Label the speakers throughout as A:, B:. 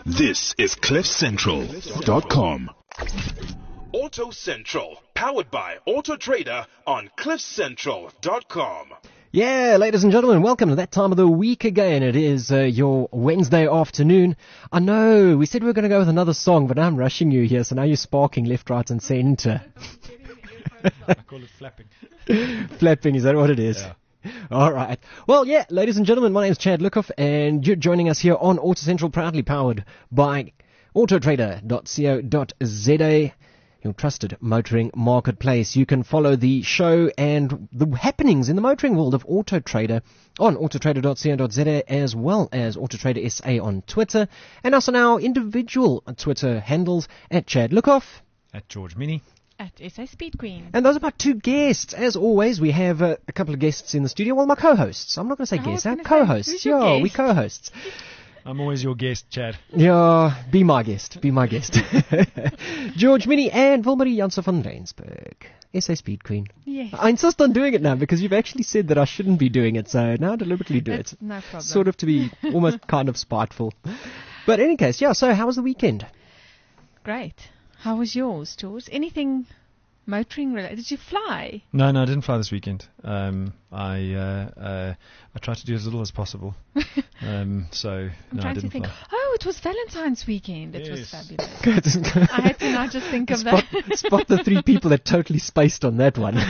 A: This is CliffCentral.com.
B: Auto Central, powered by Auto Trader on CliffCentral.com.
C: Yeah, ladies and gentlemen, welcome to that time of the week again. It is your Wednesday afternoon. I know, we said we were going to go with another song, but I'm rushing you here, so now you're sparking left, right, and center.
D: I call it flapping.
C: Flapping, is that what it is?
D: Yeah.
C: All right. Well, yeah, ladies and gentlemen, my name is Chad Lookoff, and you're joining us here on Auto Central, proudly powered by autotrader.co.za, your trusted motoring marketplace. You can follow the show and the happenings in the motoring world of Auto Trader on autotrader.co.za, as well as Autotrader SA on Twitter, and also now individual Twitter handles at Chad Lookoff.
D: At George Mini.
E: At SA Speed Queen.
C: And those are my two guests. As always, we have a couple of guests in the studio. Well, my co-hosts. I'm not going to say guests, co-hosts.
E: Who's your
C: Yeah,
E: guest?
C: we co-hosts.
D: I'm always your guest, Chad.
C: Yeah, be my guest. Be my guest. George Mini and Wilmarie Janssen van Rensburg. SA Speed Queen.
E: Yes.
C: I insist on doing it now because you've actually said that I shouldn't be doing it, so now I deliberately do
E: That's
C: it.
E: no problem.
C: Sort of to be almost kind of spiteful. But in any case, yeah, so how was the weekend?
E: Great. How was yours, George? Anything motoring related? Did you fly?
D: No, I didn't fly this weekend. I tried to do as little as possible. So,
E: I'm
D: no, I
E: trying to
D: didn't
E: think.
D: fly.
E: Oh, it was Valentine's weekend. It was
D: Yes.
E: fabulous.
C: Good.
E: I had to now just think of that.
C: Spot the three people that totally spaced on that one.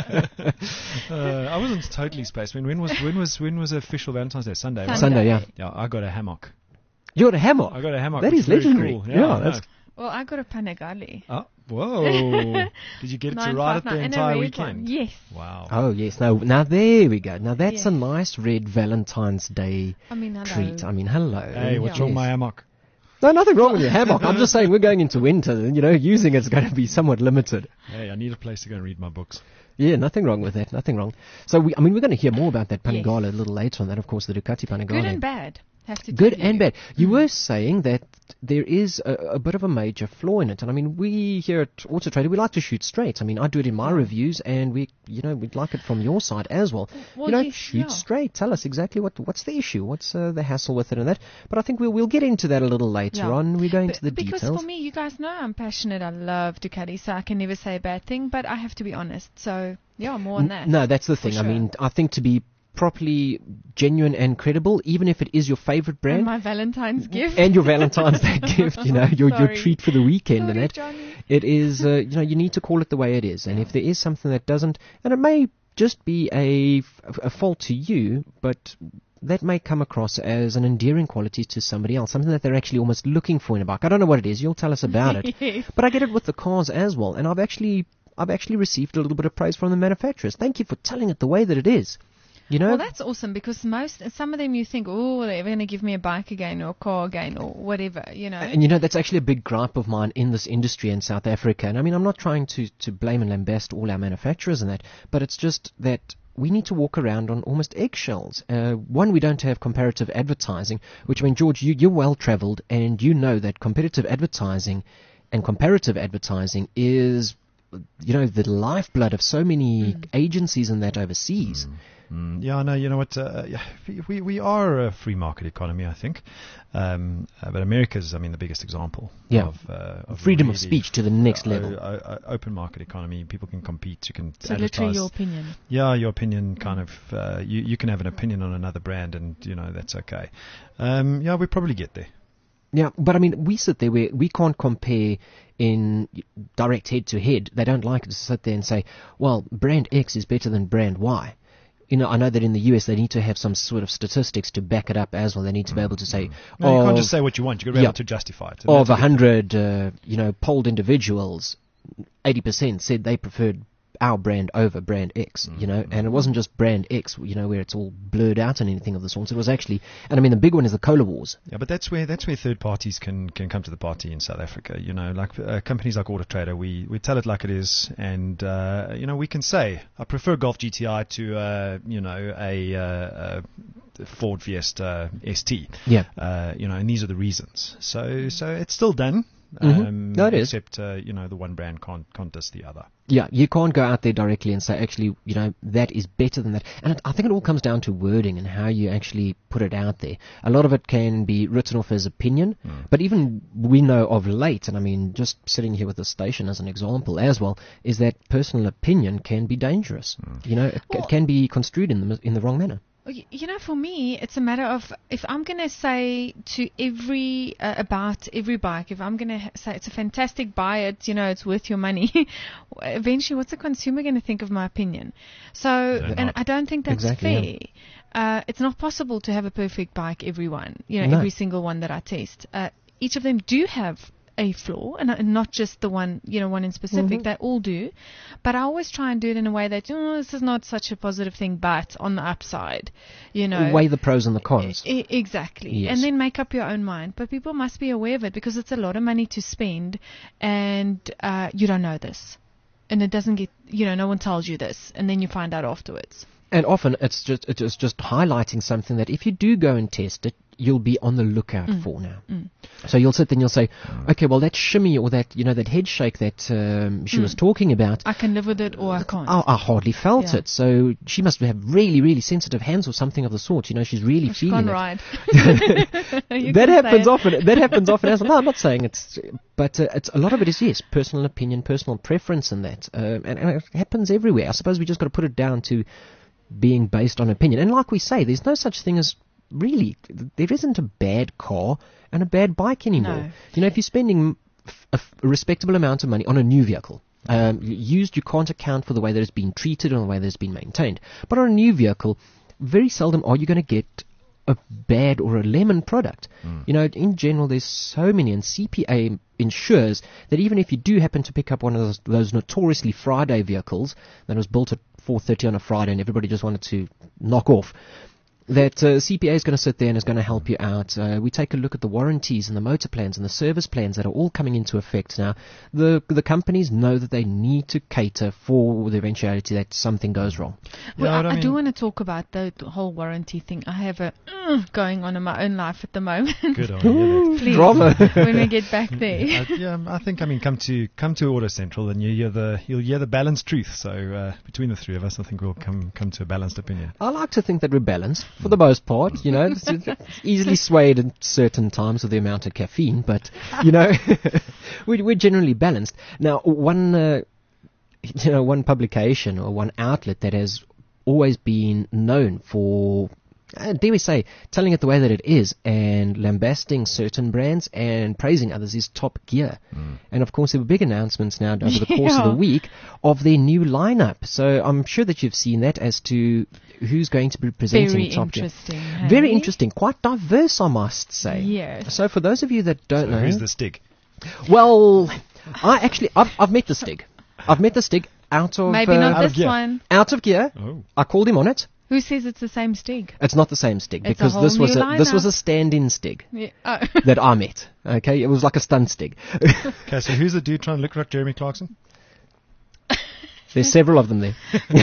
D: I wasn't totally spaced. I mean, when was official Valentine's Day? Sunday, right?
C: Sunday, yeah.
D: Yeah, I got a hammock.
C: You got a hammock.
D: I got a hammock.
C: That
D: which
C: is
D: very
C: legendary.
D: Cool.
C: Yeah,
D: I
C: that's
D: know.
E: Well, I got a Panigale.
D: Oh, whoa! Did you get it to ride it the
E: 959 and a
D: entire
E: red
D: weekend?
E: one. Yes.
D: Wow.
C: Oh, yes. Now there we go. Now, that's
E: Yes.
C: a nice red Valentine's Day
E: I mean, hello.
C: treat. I mean, hello.
D: Hey, what's
E: Yeah.
D: wrong with my hammock?
C: No, nothing wrong with your hammock. I'm just saying we're going into winter. Using it's going to be somewhat limited.
D: Hey, I need a place to go and read my books.
C: Yeah, nothing wrong with that. Nothing wrong. So, we're going to hear more about that
E: Yes.
C: Panigale a little later on. That, of course, the Ducati Panigale.
E: Good and bad. Have to
C: Good
E: tell
C: and
E: you.
C: bad. You were saying that there is a bit of a major flaw in it. And I mean, we here at Auto Trader, we like to shoot straight. I mean, I do it in my reviews, and we'd like it from your side as well.
E: Well, yes,
C: shoot
E: yeah.
C: straight. Tell us exactly what's the issue, what's the hassle with it and that. But I think we'll get into that a little later
E: Yeah.
C: on. We go into the
E: Because
C: details.
E: for me, you guys know I'm passionate. I love Ducati, so I can never say a bad thing, but I have to be honest. So, yeah, more on that.
C: No, that's the
E: For
C: thing. I
E: sure.
C: mean, I think to be properly genuine and credible, even if it is your favorite
E: And
C: brand
E: my Valentine's gift.
C: and your Valentine's Day gift, your
E: Sorry.
C: treat for the weekend and
E: Sorry,
C: that.
E: Johnny.
C: It is, you need to call it the way it is. And if there is something that doesn't, and it may just be a fault to you, but that may come across as an endearing quality to somebody else, something that they're actually almost looking for in a bike. I don't know what it is. You'll tell us about it.
E: Yes.
C: But I get it with the cars as well. And I've actually received a little bit of praise from the manufacturers. Thank you for telling it the way that it is.
E: Well, that's awesome because some of them you think, oh, they're going to give me a bike again or a car again or whatever,
C: And that's actually a big gripe of mine in this industry in South Africa. And I mean, I'm not trying to blame and lambast all our manufacturers and that, but it's just that we need to walk around on almost eggshells. One, we don't have comparative advertising, which, I mean, George, you're well-traveled, and you know that competitive advertising and comparative advertising is, the lifeblood of so many agencies and that overseas.
D: Yeah, no, you know what? We are a free market economy, I think. But America's, the biggest example of
C: Freedom of
D: really
C: speech to the next level.
D: Open market economy. People can compete. You can
E: So
D: advertise.
E: literally your opinion.
D: Yeah, your opinion kind of, you can have an opinion on another brand and, that's okay. Yeah, we probably get there.
C: Yeah, but I mean, we sit there where we can't compare in direct head-to-head. They don't like to sit there and say, well, brand X is better than brand Y. I know that in the US they need to have some sort of statistics to back it up as well. They need to be able to say,
D: No, you can't just say what you want. You've got to be able to justify it. And
C: of
D: that's a big
C: 100, polled individuals, 80% said they preferred our brand over brand X, and it wasn't just brand X, where it's all blurred out and anything of the sort. It was actually, and I mean, the big one is the Cola Wars.
D: Yeah, but that's where third parties can come to the party in South Africa. Like companies like Auto Trader, we tell it like it is, and we can say I prefer Golf GTI to a Ford Fiesta ST.
C: Yeah.
D: And these are the reasons. So it's still done.
C: No, it is.
D: Except, the one brand can't diss the other.
C: Yeah, you can't go out there directly and say, actually, that is better than that. And I think it all comes down to wording and how you actually put it out there. A lot of it can be written off as opinion, but even we know of late, and I mean, just sitting here with the station as an example as well, is that personal opinion can be dangerous. It can be construed in the wrong manner.
E: For me, it's a matter of if I'm going to say to about every bike, if I'm going to say it's a fantastic buy it, it's worth your money, eventually what's the consumer going to think of my opinion? So, I don't think that's fair. Yeah. It's not possible to have a perfect bike, everyone, every single one that I test. Each of them do have a flaw, and not just the one, one in specific. They all do, but I always try and do it in a way that this is not such a positive thing, but on the upside,
C: weigh the pros and the cons.
E: Exactly,
C: yes.
E: And then make up your own mind. But people must be aware of it because it's a lot of money to spend, and you don't know this, and it doesn't get, no one tells you this, and then you find out afterwards.
C: And often it's just highlighting something that if you do go and test it, you'll be on the lookout for now. So you'll sit there and you'll say, okay, well that shimmy or that that head shake that she was talking about,
E: I can live with it or I can't.
C: I hardly felt it. So she must have really, really sensitive hands or something of the sort. She's really feeling it.
E: Ride.
C: That happens often. That happens often. As no, I'm not saying it's, but it's a lot of it is personal opinion, personal preference, and that, and it happens everywhere. I suppose we just got to put it down to being based on opinion. And like we say, there's no such thing as really, there isn't a bad car and a bad bike anymore. No. If you're spending a respectable amount of money on a new vehicle, used, you can't account for the way that it's been treated or the way that it's been maintained. But on a new vehicle, very seldom are you going to get a bad or a lemon product. In general, there's so many, and CPA ensures that even if you do happen to pick up one of those notoriously Friday vehicles that was built at 4:30 on a Friday and everybody just wanted to knock off, that CPA is going to sit there and is going to help you out. We take a look at the warranties and the motor plans and the service plans that are all coming into effect now. The companies know that they need to cater for the eventuality that something goes wrong.
E: Well, I do want to talk about the whole warranty thing. I have a going on in my own life at the moment.
D: Good on you.
E: Please,
C: drama.
E: when we get back there.
D: I think come to Auto Central and you'll hear the balanced truth. So between the three of us, I think we'll come to a balanced opinion.
C: I like to think that we're balanced. For the most part, it's easily swayed at certain times with the amount of caffeine, but, we're generally balanced. Now, one publication or one outlet that has always been known for, dare we say, telling it the way that it is and lambasting certain brands and praising others is Top Gear. And of course there were big announcements now over the course of the week of their new lineup. So I'm sure that you've seen that as to who's going to be presenting Top Gear. Very interesting. Quite diverse, I must say.
E: Yes.
C: So for those of you that don't know...
D: Who's the Stig?
C: Well, I've met the Stig. I've met the Stig out of...
E: Maybe not this one.
C: Out of gear.
D: Oh.
C: I called him on it.
E: Who says it's the same Stig?
C: It's not the same Stig,
E: It's
C: because
E: a whole
C: this was
E: new
C: this was a stand-in Stig that I met. Okay, it was like a stunt Stig.
D: Okay, so who's the dude trying to look like Jeremy Clarkson?
C: There's several of them there.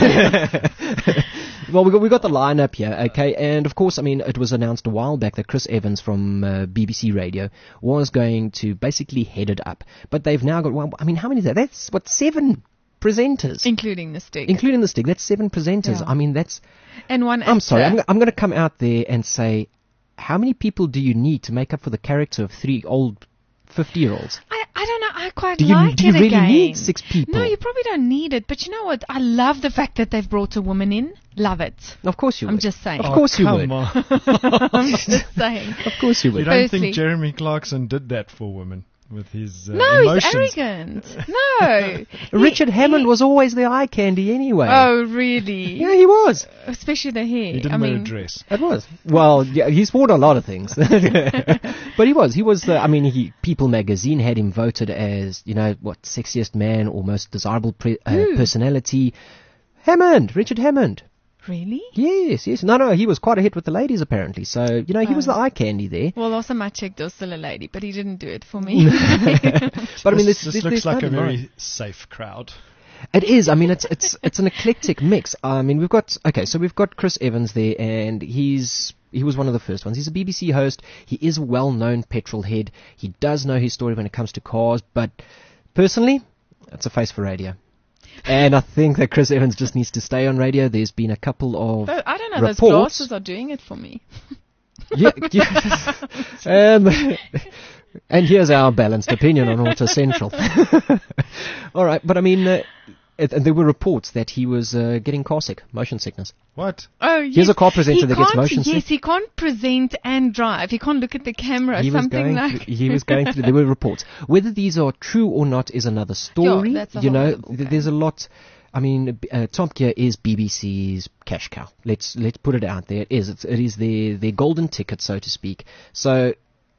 C: Well, we got the lineup here, okay, and of course, I mean, it was announced a while back that Chris Evans from BBC Radio was going to basically head it up, but they've now got, well, I mean, how many is that? That's what, 7 presenters,
E: including the Stig.
C: Including the Stig, that's 7 presenters.
E: Yeah.
C: I mean, that's.
E: And one.
C: I'm sorry, I'm going to come out there and say, how many people do you need to make up for the character of 3 old 50-year-olds?
E: I don't know. I quite
C: Do you really
E: again.
C: need 6 people?
E: No, you probably don't need it. But you know what? I love the fact that they've brought a woman in. Love it.
C: Of course you would.
E: I'm just saying.
C: Of course you would.
D: Come on.
E: I'm just saying.
C: Of course you would.
D: You don't
E: Firstly-
D: think Jeremy Clarkson did that for women with his
E: No,
D: emotions?
E: he's arrogant. No.
C: Richard Hammond was always the eye candy anyway.
E: Oh, really?
C: Yeah, he was.
E: Especially the hair.
D: He didn't wear a dress.
C: It was. Well, yeah, he's worn a lot of things. But he was. He was, I mean, People magazine had him voted as, sexiest man or most desirable personality. Hammond, Richard Hammond.
E: Really?
C: Yes. No, he was quite a hit with the ladies apparently. So, he was the eye candy there.
E: Well, also my chick was still a lady, but he didn't do it for me.
C: But I mean,
D: this looks like a
C: nothing
D: very
C: wrong.
D: safe crowd.
C: It is. I mean, it's an eclectic mix. I mean, we've got Chris Evans there, and he was one of the first ones. He's a BBC host. He is a well-known petrol head. He does know his story when it comes to cars, but personally, it's a face for radio. And I think that Chris Evans just needs to stay on radio. There's been a couple of
E: I don't know.
C: reports.
E: Those glasses are doing it for me.
C: Yeah. And here's our balanced opinion on Auto Central. All right, but I mean, there were reports that he was getting car sick, motion sickness.
D: What?
E: Oh, yes.
C: Here's a car presenter that gets motion sick.
E: Yes, he can't present and drive. He can't look at the camera.
C: He was going through. There were reports. Whether these are true or not is another story.
E: Yeah, that's a whole other ballgame.
C: There's a lot. I mean, Top Gear is BBC's cash cow. Let's put it out there. It is their golden ticket, so to speak. So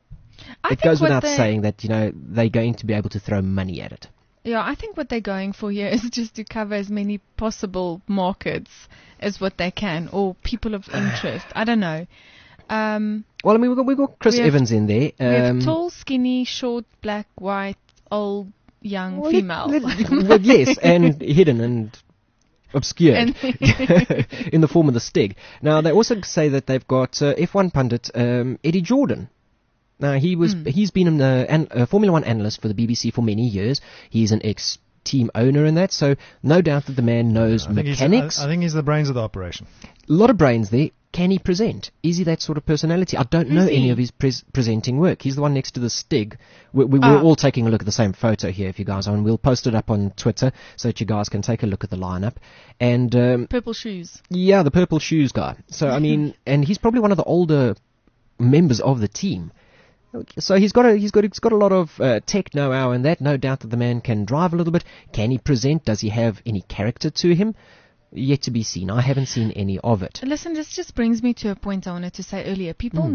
C: it goes without saying that they're going to be able to throw money at it.
E: Yeah, I think what they're going for here is just to cover as many possible markets as what they can, or people of interest. I don't know.
C: Well, I mean, we've got Chris Evans in there.
E: We have tall, skinny, short, black, white, old, young, female.
C: Well, yes, and hidden and obscured in the form of the Stig. Now, they also say that they've got F1 pundit Eddie Jordan. Now, he's been a Formula One analyst for the BBC for many years. He's an ex-team owner in that, so no doubt that the man knows mechanics.
D: I think he's the brains of the operation.
C: A lot of brains there. Can he present? Is he that sort of personality? I don't know any of his presenting work. He's the one next to the Stig. We're all taking a look at the same photo here, if you guys are, and we'll post it up on Twitter so that you guys can take a look at the lineup. And
E: purple shoes.
C: Yeah, the purple shoes guy. So, I mean, and he's probably one of the older members of the team. So he's got a lot of tech know-how and that. No doubt that the man can drive a little bit. Can he present? Does he have any character to him? Yet to be seen. I haven't seen any of it.
E: Listen, this just brings me to a point I wanted to say earlier.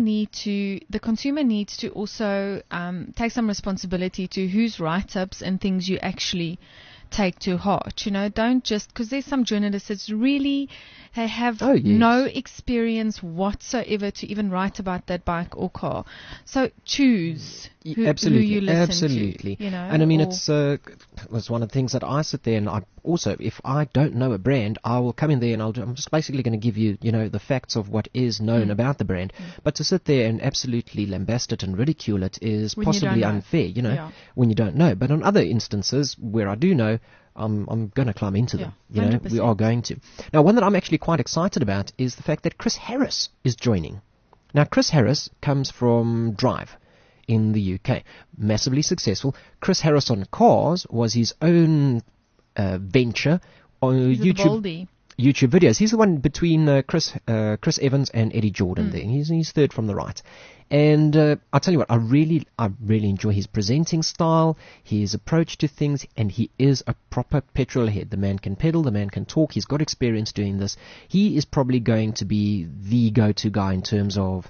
E: The consumer needs to also take some responsibility to whose write-ups and things you actually take to heart. Don't just, because there's some journalists that really have no experience whatsoever to even write about that bike or car. So choose who you listen to.
C: And I mean, it's one of the things that I sit there and I also, if I don't know a brand, I will come in there and I'm just basically going to give you, the facts of what is known about the brand. But to sit there and absolutely lambaste it and ridicule it is possibly unfair, when you don't know. But on other instances where I do know, I'm going to climb into them.
E: 100%.
C: We are going to. Now, one that I'm actually quite excited about is the fact that Chris Harris is joining. Now, Chris Harris comes from Drive in the UK, massively successful. Chris Harris on Cars was his own venture on YouTube videos. He's the one between Chris Evans and Eddie Jordan there. He's third from the right. And I'll tell you what, I really enjoy his presenting style, his approach to things, and he is a proper petrol head. The man can pedal, the man can talk, he's got experience doing this. He is probably going to be the go-to guy in terms of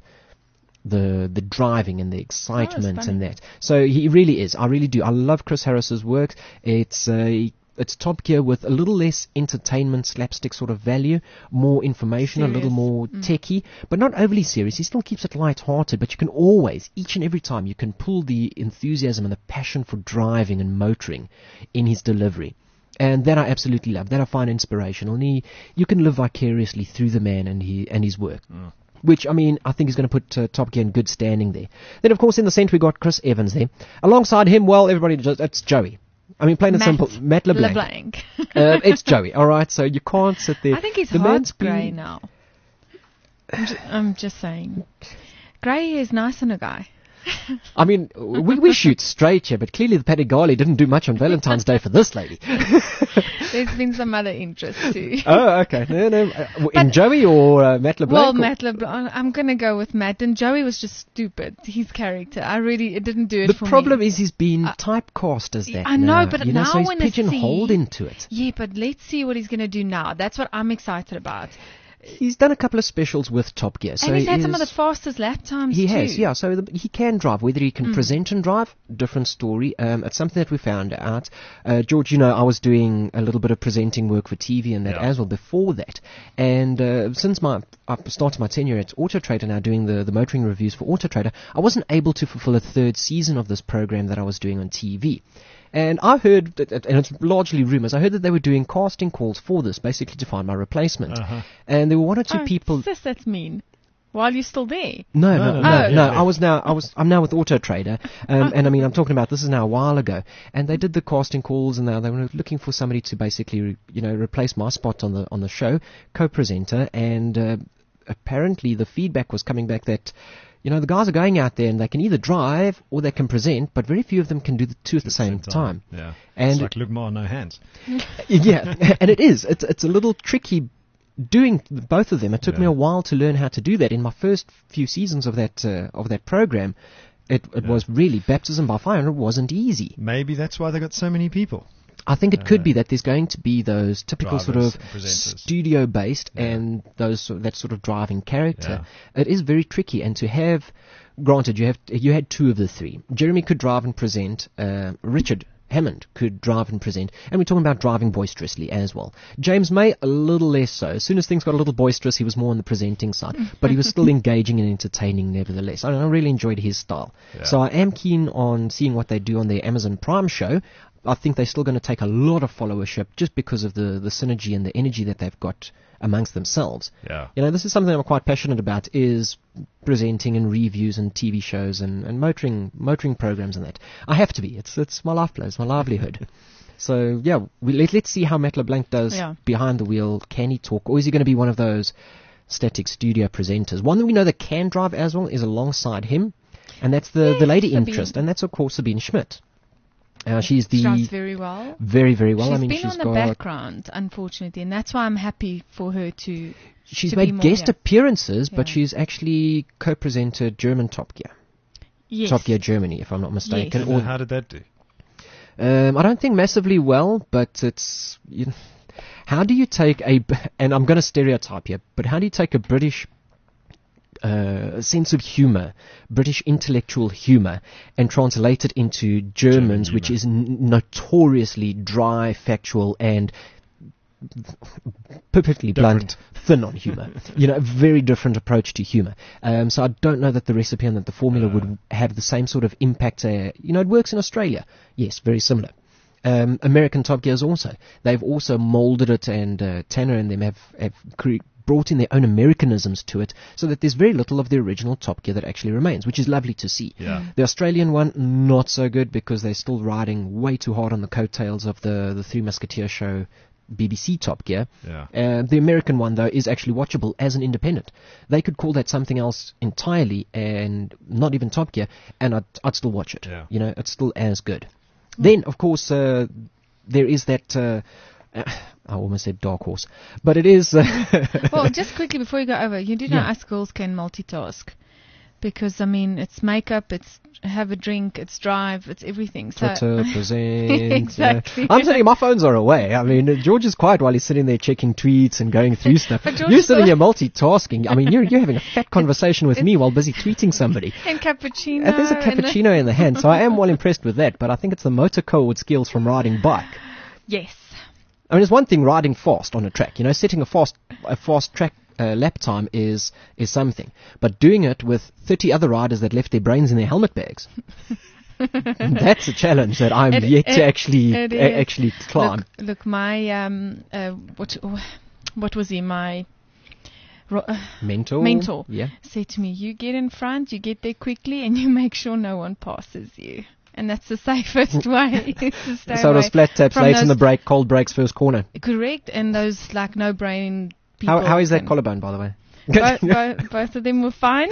C: the driving and the excitement and that. So he really is. I really do. I love Chris Harris's work. It's Top Gear with a little less entertainment, slapstick sort of value, more information, serious. A little more techie, but not overly serious. He still keeps it light-hearted, but you can always, each and every time, you can pull the enthusiasm and the passion for driving and motoring in his delivery. And that I absolutely love. That I find inspirational. And you can live vicariously through the man and his work. Which, I mean, I think is going to put Top Gear in good standing there. Then, of course, in the centre we got Chris Evans there. Alongside him, well, it's Joey. I mean, plain and simple, Matt LeBlanc. It's Joey, all right? So you can't sit there.
E: I think his heart's grey now. I'm just saying. Grey is nice in a guy.
C: I mean, we shoot straight here, but clearly the Panigale didn't do much on Valentine's Day for this lady.
E: There's been some other interest too.
C: Oh, okay. No. In Joey or Matt LeBlanc?
E: Well, Matt LeBlanc. I'm going to go with Matt. And Joey was just stupid. His character. It didn't do it for me.
C: The problem is he's been typecast as that.
E: I know, but now
C: so he's
E: I want to see.
C: pigeonholed into it.
E: Yeah, but let's see what he's going to do now. That's what I'm excited about.
C: He's done a couple of specials with Top Gear. So
E: and he's had some of the fastest lap times
C: He
E: too.
C: has, yeah. So he can drive. Whether he can present and drive, different story. It's something that we found out. George, I was doing a little bit of presenting work for TV and that as well before that. And since I started my tenure at Auto Trader now doing the motoring reviews for Auto Trader, I wasn't able to fulfill a third season of this program that I was doing on TV. And I heard, and it's largely rumors, I heard that they were doing casting calls for this, basically to find my replacement. And there were one or two people.
E: Sis, that's mean. While you're still there.
C: No.
E: Oh.
C: I'm now with Auto Trader, and I mean, I'm talking about this is now a while ago, and they did the casting calls, and they were looking for somebody to basically, replace my spot on the show, co-presenter, and apparently the feedback was coming back that, the guys are going out there and they can either drive or they can present, but very few of them can do the two at the same time.
D: Yeah,
C: and
D: it's like Lugmar, no hands.
C: Yeah, and it is. It's a little tricky. Doing both of them, it took me a while to learn how to do that. In my first few seasons of that program, it was really baptism by fire, and it wasn't easy.
D: Maybe that's why they got so many people.
C: I think it could be that there's going to be those typical sort of
D: presenters.
C: studio-based and that sort of driving character. Yeah. It is very tricky, and to have, granted, you had two of the three. Jeremy could drive and present. Richard Hammond could drive and present, and we're talking about driving boisterously as well. James May, a little less so. As soon as things got a little boisterous, he was more on the presenting side, but he was still engaging and entertaining nevertheless. I really enjoyed his style. Yeah. So I am keen on seeing what they do on their Amazon Prime show. I think they're still going to take a lot of followership just because of the synergy and the energy that they've got amongst themselves.
D: Yeah.
C: This is something I'm quite passionate about, is presenting and reviews and TV shows and motoring programs and that. I have to be. It's my lifeblood. It's my livelihood. So, yeah, let's see how Matt LeBlanc does behind the wheel. Can he talk? Or is he going to be one of those static studio presenters? One that we know that can drive as well is alongside him, and that's the lady
E: Sabine.
C: Interest, and that's, of course, Sabine Schmidt. She drives
E: very well.
C: Very, very well.
E: She's been on the background, unfortunately, and that's why I'm happy for her to.
C: She's
E: to
C: made guest appearances,
E: Yeah.
C: but she's actually co-presented German Top Gear.
E: Yes.
C: Top Gear Germany, if I'm not mistaken.
E: Yes.
D: How did that do?
C: I don't think massively well, but it's. How do you take and I'm going to stereotype here, but how do you take a British sense of humor, British intellectual humor, and translate it into Germans, which is notoriously dry, factual, and perfectly blunt, thin on humor. A very different approach to humor. So I don't know that the recipe and that the formula would have the same sort of impact. It works in Australia. Yes, very similar. American Top Gears also. They've also molded it, and Tanner and them have brought in their own Americanisms to it, so that there's very little of the original Top Gear that actually remains, which is lovely to see.
D: Yeah.
C: The Australian one, not so good, because they're still riding way too hard on the coattails of the Three Musketeers show, BBC Top Gear.
D: Yeah.
C: The American one, though, is actually watchable as an independent. They could call that something else entirely, and not even Top Gear, and I'd still watch it.
D: Yeah.
C: It's still as good. Then, of course, there is that... I almost said dark horse, but it is...
E: Well, just quickly before you go over, you do know us girls can multitask. Because, it's makeup, it's have a drink, it's drive, it's everything. So
C: Twitter, present.
E: Exactly.
C: I'm saying my phones are away. George is quiet while he's sitting there checking tweets and going through stuff.
E: But George
C: You're
E: is
C: sitting here multitasking. You're having a fat conversation with me while busy tweeting somebody.
E: And cappuccino.
C: And there's a cappuccino in the hand, so I am well impressed with that, but I think it's the motor code skills from riding bike.
E: Yes.
C: It's one thing riding fast on a track. Setting a fast track lap time is something, but doing it with 30 other riders that left their brains in their helmet bags, that's a challenge that I'm yet to actually climb.
E: Look, my what was he? My mentor said to me, "You get in front, you get there quickly, and you make sure no one passes you." And that's the safest way to stay
C: So it was flat taps, late in the break, cold breaks, first corner.
E: Correct, and those no-brain people.
C: How is that collarbone, by the way?
E: Both of them were fine.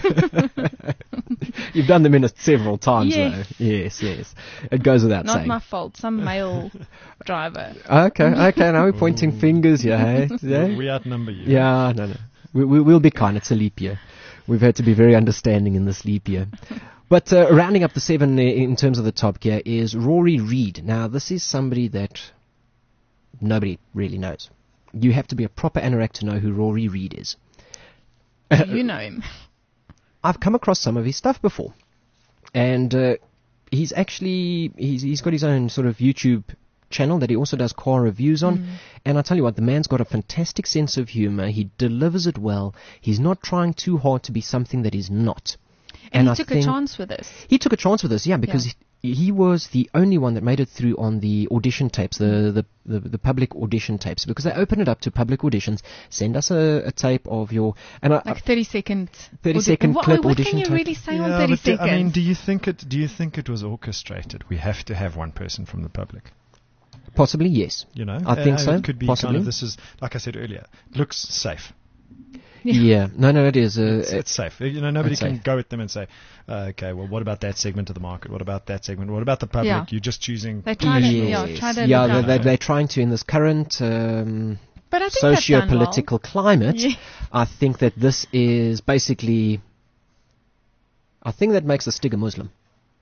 C: You've done them in it several times,
E: Yes.
C: though. Yes. It goes without
E: Not
C: saying.
E: my fault. Some male driver.
C: Okay. Now we're pointing fingers, yeah.
D: We outnumber you.
C: Yeah, no. We'll be kind. It's a leap year. We've had to be very understanding in this leap year. But rounding up the 7 in terms of the Top Gear is Rory Reid. Now, this is somebody that nobody really knows. You have to be a proper anorak to know who Rory Reid is.
E: You know him.
C: I've come across some of his stuff before. And he's got his own sort of YouTube channel that he also does car reviews on. And I tell you what, the man's got a fantastic sense of humor. He delivers it well. He's not trying too hard to be something that he's not.
E: And he took a chance with us.
C: He took a chance with us, yeah, because he was the only one that made it through on the audition tapes, the public audition tapes, because they open it up to public auditions. Send us a tape of your
E: like 30-second
C: 30-second clip
E: what
C: audition
E: can you
C: tape.
E: really say on
D: Yeah,
E: 30
D: but
E: seconds?
D: I mean, do you think it was orchestrated? We have to have one person from the public.
C: Possibly, yes.
D: You know,
C: I think so.
D: It could be
C: Possibly.
D: kind of, this is, like I said earlier, looks safe.
C: Yeah. No, it is.
D: It's safe. You know, nobody
C: It's
D: can
C: safe.
D: go at them and say, okay, well, what about that segment of the market? What about that segment? What about the public?
E: Yeah.
D: You're just choosing.
E: They try to,
C: Yes.
E: try to
C: Yeah,
E: look out.
C: they're trying to, in this current
E: But I think that's done
C: socio-political climate,
E: Yeah.
C: I think that this is basically, I think that makes the Stig a Muslim.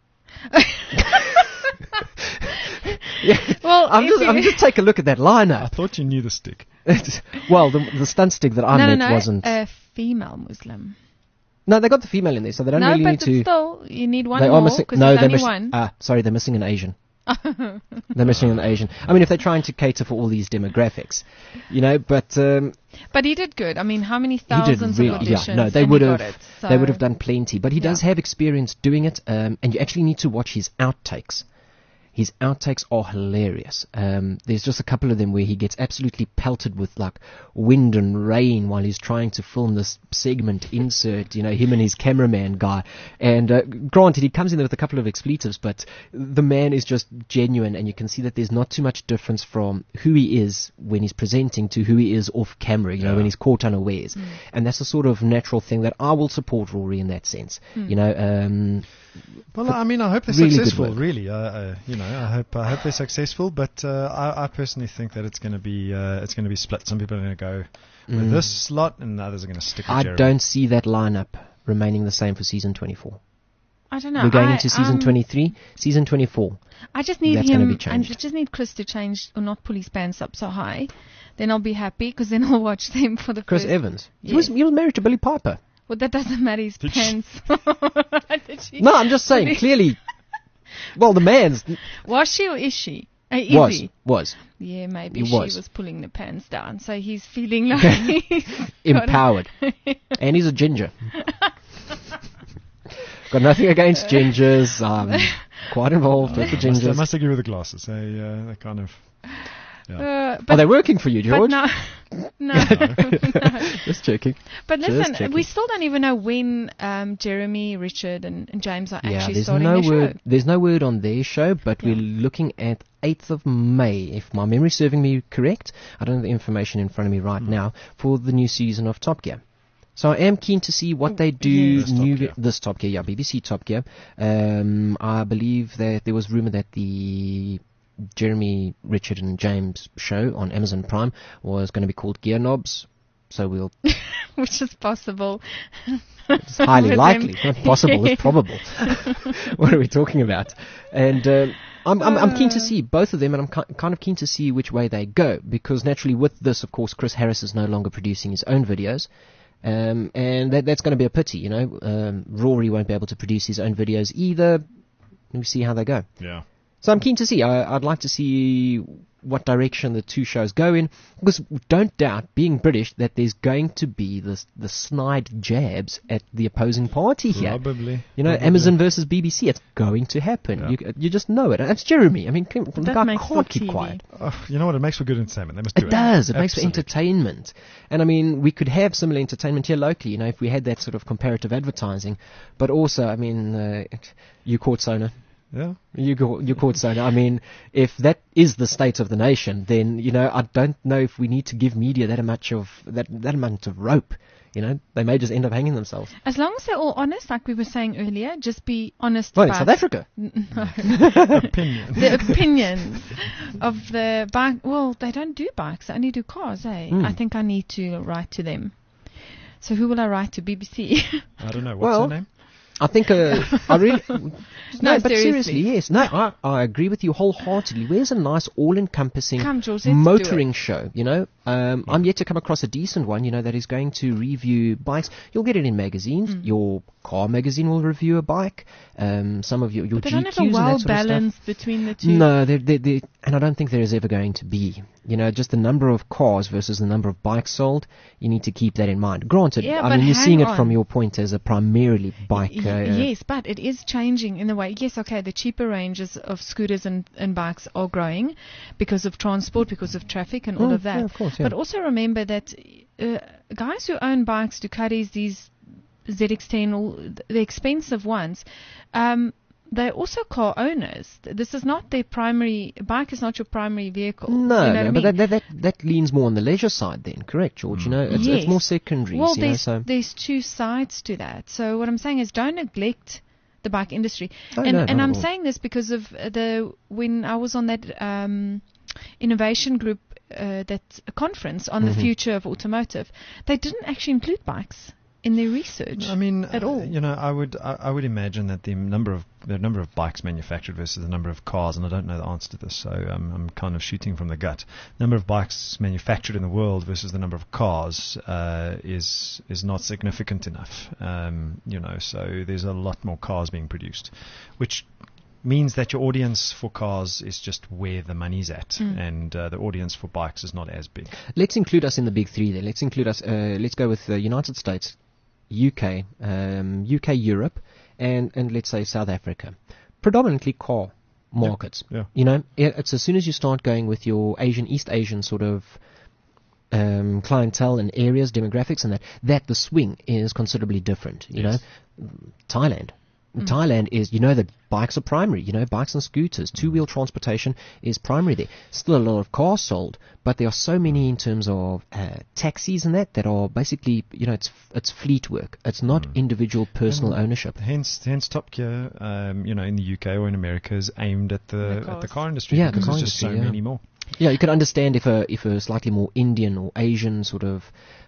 C: Yeah.
E: Well,
C: I'm
E: if you-
C: just take a look at that
D: I
C: lineup.
D: thought you knew the stick.
C: Well, the stunt Stig that I met
E: no,
C: wasn't.
E: a female Muslim.
C: No, they got the female in there, so they don't
E: No,
C: really
E: but
C: need to.
E: still, you need one
C: They
E: more
C: are missing.
E: because
C: No,
E: there's
C: they're
E: only
C: missing.
E: one.
C: Sorry, they're missing an Asian. They're missing an Asian. I mean, if they're trying to cater for all these demographics, you know, but
E: But he did good. I mean, how many
C: he did
E: thousands
C: really.
E: of
C: Yeah,
E: auditions?
C: no, they
E: and
C: would
E: he
C: have.
E: got it,
C: They would
E: so-
C: have done plenty. But he does
E: Yeah.
C: have experience doing it, and you actually need to watch his outtakes. His outtakes are hilarious. There's just a couple of them where he gets absolutely pelted with like wind and rain while he's trying to film this segment insert, you know, him and his cameraman guy. And granted, he comes in there with a couple of expletives, but the man is just genuine, and you can see that there's not too much difference from who he is when he's presenting to who he is off camera, you know, when he's caught unawares. And that's the sort of natural thing that I will support Rory in that sense. You know,
D: Well, I mean, I hope they're
C: Really good
D: successful.
C: work.
D: Really, you know, I hope they're successful. But I personally think that it's going to be split. Some people are going to go with this slot, and others are going to stick with
C: I
D: Jeremy.
C: don't see that lineup remaining the same for season 24.
E: I don't know.
C: We're going into season 23, season 24.
E: I just need
C: That's gonna
E: him,
C: be
E: and
C: changed.
E: I just need Chris to change or not pull his pants up so high. Then I'll be happy because then I'll watch them for the
C: Chris
E: first.
C: Evans.
E: Yes.
C: He was married to Billy Piper.
E: Well, that doesn't matter. His pants. Did she?
C: No, I'm just saying, clearly. Well, the man's
E: Was she or is she? Is he?
C: was
E: Yeah, maybe
C: He
E: she
C: was.
E: was pulling the pants down, so he's feeling like he's
C: empowered. And he's a ginger. Got nothing against gingers. I'm quite involved with the
D: I
C: gingers.
D: must agree with the glasses. They kind of.
C: Are
E: but
C: they working for you, George?
E: no, no.
C: Just checking.
E: But
C: Just
E: listen,
C: checking.
E: we still don't even know when Jeremy, Richard, and James are
C: Yeah,
E: actually
C: there's
E: starting
C: no
E: their
C: word.
E: show.
C: There's no word on their show, but we're looking at 8th of May, if my memory's serving me correct. I don't have the information in front of me right now for the new season of Top Gear. So I am keen to see what they do.
D: This Top Gear.
C: BBC Top Gear. I believe that there was rumor that the Jeremy, Richard, and James show on Amazon Prime was going to be called Gear Knobs. So we'll.
E: Which is possible.
C: It's highly
E: With
C: likely.
E: them.
C: Not possible. It's probable. What are we talking about? And I'm keen to see both of them, and I'm kind of keen to see which way they go, because naturally with this, of course, Chris Harris is no longer producing his own videos. And that's going to be a pity, you know. Rory won't be able to produce his own videos either. We'll see how they go.
D: Yeah.
C: So I'm keen to see. I'd like to see what direction the two shows go in, because don't doubt, being British, that there's going to be the snide jabs at the opposing party here.
D: Probably.
C: You know,
D: Probably.
C: Amazon versus BBC, it's going to happen.
D: Yeah.
C: You just know it. And it's Jeremy. I mean, the
E: That
C: guy
E: makes
C: can't
E: for
C: keep
E: TV.
C: quiet.
D: Oh, you know what? It makes for good entertainment. They must do it.
C: It does. It makes for
D: Absolutely.
C: entertainment. And I mean, we could have similar entertainment here locally, you know, if we had that sort of comparative advertising. But also, I mean, you caught Sona.
D: Yeah.
C: You caught Sona. I mean, if that is the state of the nation, then, you know, I don't know if we need to give media that amount of rope. You know, they may just end up hanging themselves.
E: As long as they're all honest, like we were saying earlier, just be honest
C: Well, in
E: about
C: South Africa.
D: Opinion.
E: the opinions of the bike. Well, they don't do bikes; they only do cars. I think I need to write to them. So who will I write to? BBC.
D: I don't know. What's
C: Well,
D: her name?
C: I think I really no, but
E: seriously.
C: seriously, yes. No, I agree with you wholeheartedly. Where's a nice all-encompassing
E: Come, George, let's do
C: motoring
E: it.
C: show? You know, I'm yet to come across a decent one. You know, that is going to review bikes. You'll get it in magazines. Your car magazine will review a bike. Some of your
E: They
C: GQs
E: don't have a
C: and that
E: well
C: sort of stuff.
E: balance between the two.
C: No, and I don't think there is ever going to be. Just the number of cars versus the number of bikes sold, you need to keep that in mind. Granted,
E: Yeah,
C: I
E: but
C: mean, you're seeing it
E: hang
C: from
E: on.
C: your point as a primarily bike.
E: Yes, but it is changing in the way. Yes, okay, the cheaper ranges of scooters and bikes are growing because of transport, because of traffic and all of that.
C: Yeah, of course, yeah.
E: But also remember that guys who own bikes, Ducatis, these ZX10, all the expensive ones, they're also car owners. This is not their primary, bike is not your primary vehicle.
C: No,
E: you know
C: no,
E: what I
C: but
E: mean?
C: that leans more on the leisure side then, correct, George? It's
E: Yes.
C: more secondary.
E: Well,
C: so.
E: there's two sides to that. So what I'm saying is don't neglect the bike industry.
C: Oh,
E: and
C: no, not
E: and
C: at
E: I'm
C: all.
E: saying this because of when I was on that innovation group, that conference on the future of automotive, they didn't actually include bikes in their research.
D: I mean,
E: at all.
D: I would imagine that the number of bikes manufactured versus the number of cars, and I don't know the answer to this, so I'm kind of shooting from the gut. Number of bikes manufactured in the world versus the number of cars is not significant enough. So there's a lot more cars being produced, which means that your audience for cars is just where the money's at, and the audience for bikes is not as big.
C: Let's include us in the big three then. Let's include us. Let's go with the United States, UK, Europe, and let's say South Africa. Predominantly car markets.
D: Yeah.
C: It's as soon as you start going with your East Asian sort of clientele and areas, demographics, and that the swing is considerably different.
D: Yes.
C: Thailand. Thailand is, that bikes are primary, bikes and scooters, two-wheel transportation is primary there. Still a lot of cars sold, but there are so many in terms of taxis and that are basically, it's fleet work. It's not individual personal ownership.
D: Hence Top Gear, in the UK or in America is aimed at the car industry,
C: Yeah,
D: because
C: the
D: there's
C: car
D: just so
C: industry, yeah.
D: many more.
C: Yeah, you can understand if a slightly more Indian or Asian sort of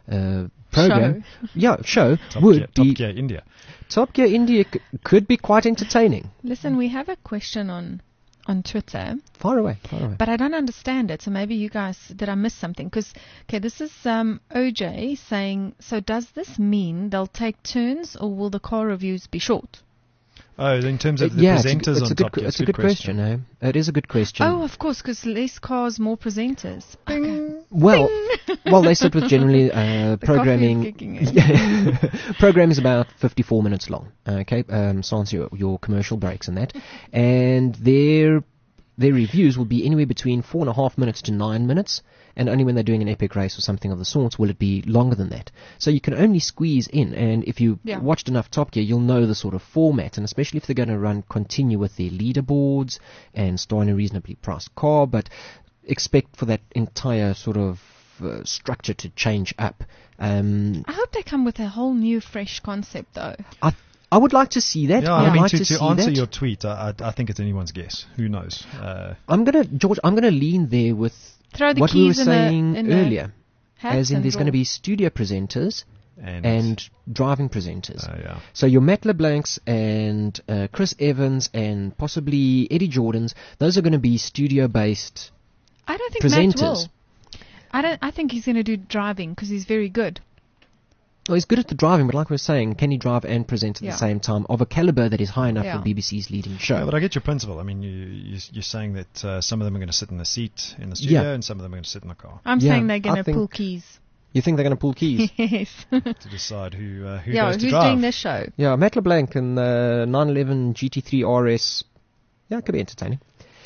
C: program, show
D: Top
C: would be
D: Gear India.
C: Top Gear India could be quite entertaining.
E: Listen, we have a question on Twitter,
C: Far away.
E: but I don't understand it. So maybe you guys, did I miss something? Because, this is OJ saying, so does this mean they'll take turns or will the car reviews be short?
D: Oh, in terms of the presenters on Top Gear,
C: it's a good question. It is a good question.
E: Oh, of course, because less cars, more presenters. Okay.
C: Well, they sit with generally programming.
E: Coffee is kicking in.
C: Program is about 54 minutes long. Okay, sans your commercial breaks and that, and their reviews will be anywhere between 4.5 minutes to 9 minutes. And only when they're doing an epic race or something of the sort will it be longer than that. So you can only squeeze in, and if you watched enough Top Gear, you'll know the sort of format, and especially if they're going to continue with their leaderboards and store in a reasonably priced car, but expect for that entire sort of structure to change up.
E: I hope they come with a whole new, fresh concept, though.
C: I would like to see that.
D: Yeah,
C: I
D: I
C: would
D: mean,
C: like
D: to
C: see
D: answer
C: that.
D: your tweet, I think it's anyone's guess. Who knows?
C: I'm gonna lean there with
E: Throw the
C: what we were
E: keys
C: saying
E: in the
C: earlier,
E: hat
C: as in
E: and
C: there's going to
E: draw.
C: be studio presenters and driving presenters.
D: Yeah.
C: So your Matt LeBlancs and Chris Evans and possibly Eddie Jordans, those are going to be studio-based
E: I don't think
C: presenters.
E: Matt will. I think he's going to do driving because he's very good.
C: Well, he's good at the driving, but like we were saying, can he drive and present at the same time of a caliber that is high enough for BBC's leading show?
D: Yeah, but I get your principle. I mean, you're saying that some of them are going to sit in the seat in the studio and some of them are going to sit in the car
E: I'm saying they're going to pull keys.
C: You think they're going to pull keys?
E: Yes.
D: to decide who goes to
E: who's
D: drive.
E: doing this show?
C: Yeah, Matt LeBlanc and the 911 GT3 RS. Yeah, it could be entertaining.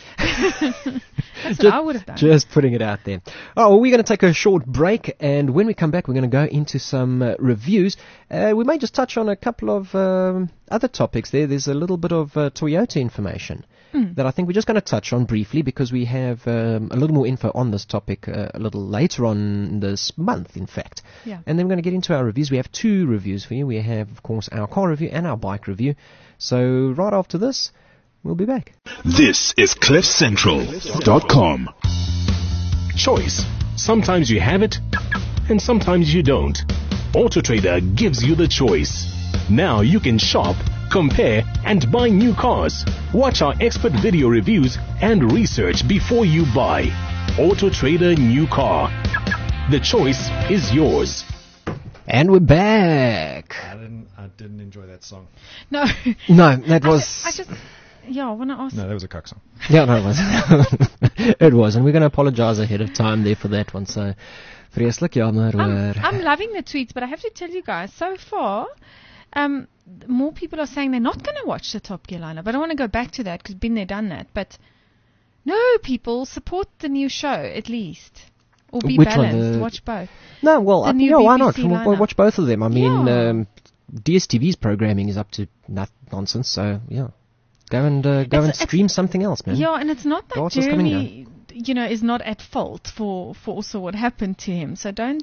E: That's what I would have done.
C: Just putting it out there. Oh, well, we're going to take a short break, and when we come back, we're going to go into some reviews. We may just touch on a couple of other topics there. There's a little bit of Toyota information that I think we're just going to touch on briefly because we have a little more info on this topic a little later on this month, in fact.
E: Yeah.
C: And then we're going to get into our reviews. We have two reviews for you. We have, of course, our car review and our bike review. So right after this, we'll be back.
A: This is CliffCentral.com. Choice. Sometimes you have it, and sometimes you don't. AutoTrader gives you the choice. Now you can shop, compare, and buy new cars. Watch our expert video reviews and research before you buy. AutoTrader New Car. The choice is yours.
C: And we're back.
D: I didn't enjoy that song.
E: No.
C: No, that was...
E: I want to ask.
D: No, that was a cuck song.
C: Yeah, no, it was. It was, and we're going to apologize ahead of time there for that one. So, vreeslik jammer hoor.
E: I'm loving the tweets, but I have to tell you guys, so far, more people are saying they're not going to watch the Top Gear lineup. I don't want to go back to that because been there, done that. But no, people, support the new show at least. Or be
C: Which one,
E: balanced. Watch both.
C: No, well,
E: The new
C: why not?
E: BBC lineup.
C: Watch both of them. I mean,
E: Yeah.
C: DSTV's programming is up to nonsense, so yeah. Go and stream something else, man.
E: Yeah, and it's not
C: The
E: that
C: art's coming
E: Jeremy, is not at fault for also what happened to him. So don't,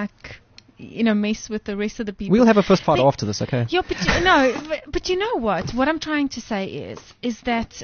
E: mess with the rest of the people.
C: We'll have a first fight after this, okay?
E: Yeah, but you know what? What I'm trying to say is that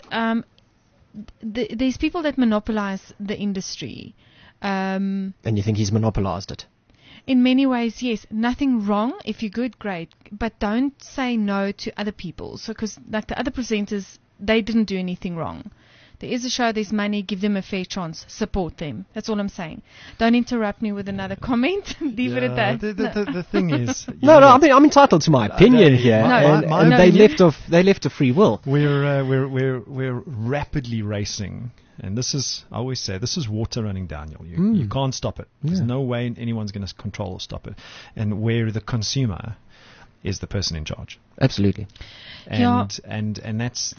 E: there's people that monopolize the industry.
C: And you think he's monopolized it?
E: In many ways, yes. Nothing wrong. If you're good, great. But don't say no to other people. So, because like the other presenters, they didn't do anything wrong. There is a show, there's money, give them a fair chance, support them. That's all I'm saying. Don't interrupt me with another comment. Leave it at that.
D: The thing is,
C: No, I mean I'm entitled to my opinion here,
E: No,
C: and
E: no,
C: they
E: you-
C: left a free will.
D: we're rapidly racing, and this is, I always say, this is water running downhill. You can't stop it. There's no way anyone's going to control or stop it. And where the consumer is the person in charge.
C: Absolutely.
E: Yeah.
D: And that's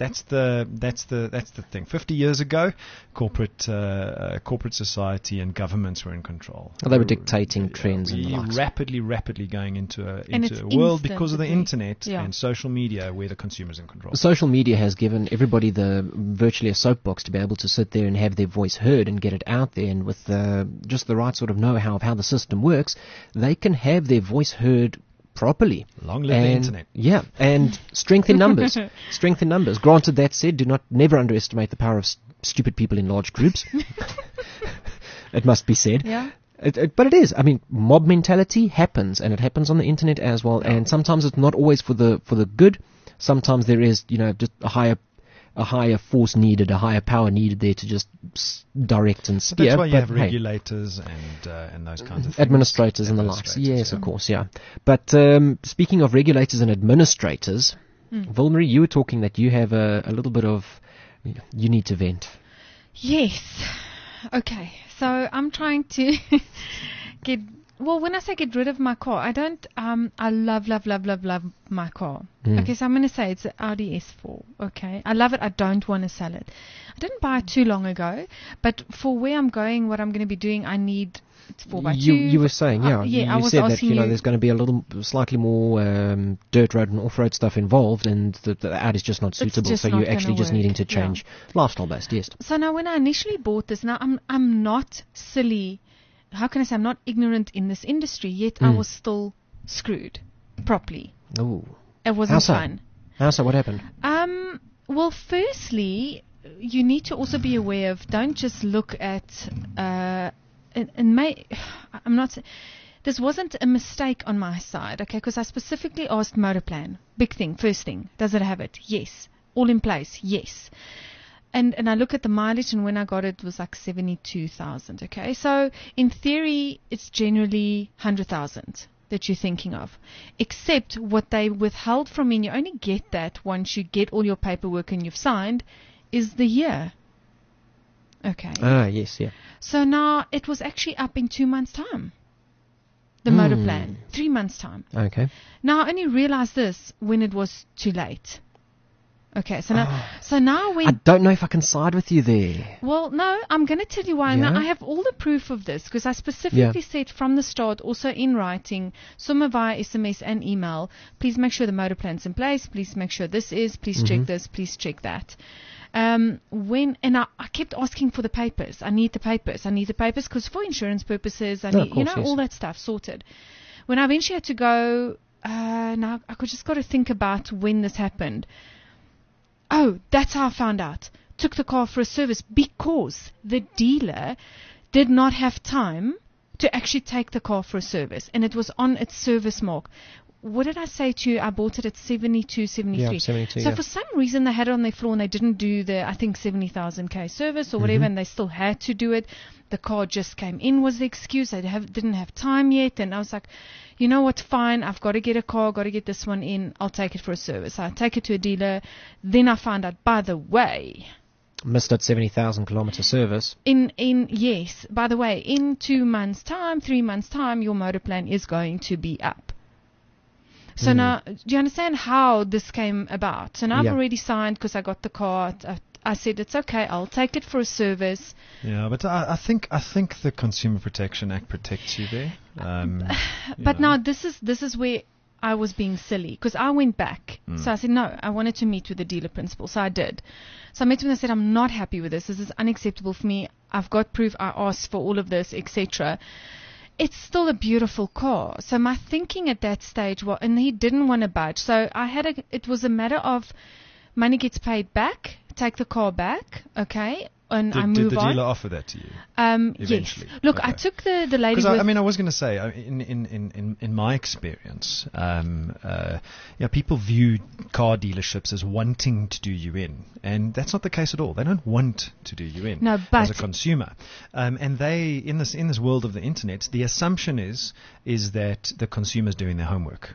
D: the thing. 50 years ago, corporate society and governments were in control.
C: Well, they were dictating trends and the likes.
D: rapidly going into
E: And it's
D: a world
E: instant,
D: because of the
E: isn't it?
D: internet
E: Yeah.
D: and social media where the consumer's in control.
C: Social media has given everybody virtually a soapbox to be able to sit there and have their voice heard and get it out there, and with just the right sort of know-how of how the system works, they can have their voice heard properly.
D: Long live the internet.
C: Yeah, and strength in numbers. Strength in numbers. Granted, that said, never underestimate the power of stupid people in large groups. It must be said.
E: Yeah.
C: But it is. I mean, mob mentality happens, and it happens on the internet as well. And sometimes it's not always for the good. Sometimes there is, just a higher force needed, a higher power needed there to just direct and steer.
D: That's why you
C: But
D: have
C: hey,
D: regulators and those kinds of things.
C: administrators and the likes. Yes,
D: yeah.
C: of course, yeah. But speaking of regulators and administrators, Vilmarie, you were talking that you have a little bit of, you need to vent.
E: Yes. Okay. So I'm trying to when I say get rid of my car, I don't, I love my car. Okay, so I'm going to say it's an Audi S4. Okay. I love it. I don't want to sell it. I didn't buy it too long ago, but for where I'm going, what I'm going to be doing, I need it's 4x2.
C: You were saying,
E: I
C: you
E: was
C: said that,
E: asking you.
C: there's going to be slightly more dirt road and off-road stuff involved, and the Audi's just not suitable,
E: just
C: so
E: not
C: you're actually
E: gonna
C: just
E: work.
C: needing to change lifestyle-based, yes.
E: So now when I initially bought this, now I'm not silly. How can I say I'm not ignorant in this industry, yet I was still screwed properly.
C: Ooh.
E: It wasn't
C: How so?
E: fun.
C: How so? What happened?
E: Well, firstly, you need to also be aware of, don't just look at, this wasn't a mistake on my side, okay, because I specifically asked Motorplan. Big thing, first thing, does it have it? Yes. All in place? Yes. And I look at the mileage, and when I got it was like 72,000, okay? So in theory, it's generally 100,000 that you're thinking of. Except what they withheld from me, and you only get that once you get all your paperwork and you've signed, is the year. Okay.
C: Yes, yeah.
E: So now it was actually up in 2 months' time. The motor plan. 3 months' time.
C: Okay.
E: Now I only realized this when it was too late. Okay, so now when
C: I don't know if I can side with you there.
E: well, no, I'm going to tell you why.
C: Yeah?
E: Now, I have all the proof of this because I specifically said from the start, also in writing, some via SMS and email, please make sure the motor plan's in place, please make sure this is, please check this, please check that. I kept asking for the papers. I need the papers because for insurance purposes, I need,
C: course, yes.
E: all that stuff sorted. When I eventually had to go, now I just got to think about when this happened. Oh, that's how I found out. Took the car for a service because the dealer did not have time to actually take the car for a service. And it was on its service mark. What did I say to you? I bought it at 72, 73.
C: Yeah, 72,
E: so
C: yeah.
E: for some reason they had it on their floor and they didn't do the, I think, 70,000 K service or whatever, and they still had to do it. The car just came in was the excuse. They didn't have time yet. And I was like, you know what, fine, I've got to get a car, got to get this one in, I'll take it for a service. I take it to a dealer. Then I found out, by the way,
C: Missed at 70,000 kilometer service.
E: Yes, by the way, in 2 months' time, 3 months' time, your motor plan is going to be up. So now, do you understand how this came about? So now I've already signed because I got the car. I said, it's okay, I'll take it for a service.
D: Yeah, but I think the Consumer Protection Act protects you there.
E: But now this is where I was being silly, because I went back. So I said, no, I wanted to meet with the dealer principal. So I did. So I met with him and I said, I'm not happy with this. This is unacceptable for me. I've got proof. I asked for all of this, etc. It's still a beautiful car. So my thinking at that stage was, and he didn't want to budge. So it was a matter of money gets paid back, take the car back, okay, and I move on.
D: Did the dealer offer that to you? Eventually?
E: Yes. Look,
D: okay.
E: I took the lady.
D: Because I was going to say, in my experience, people view car dealerships as wanting to do you in, and that's not the case at all. They don't want to do you in as a consumer, and they in this world of the internet, the assumption is that the consumer's doing their homework.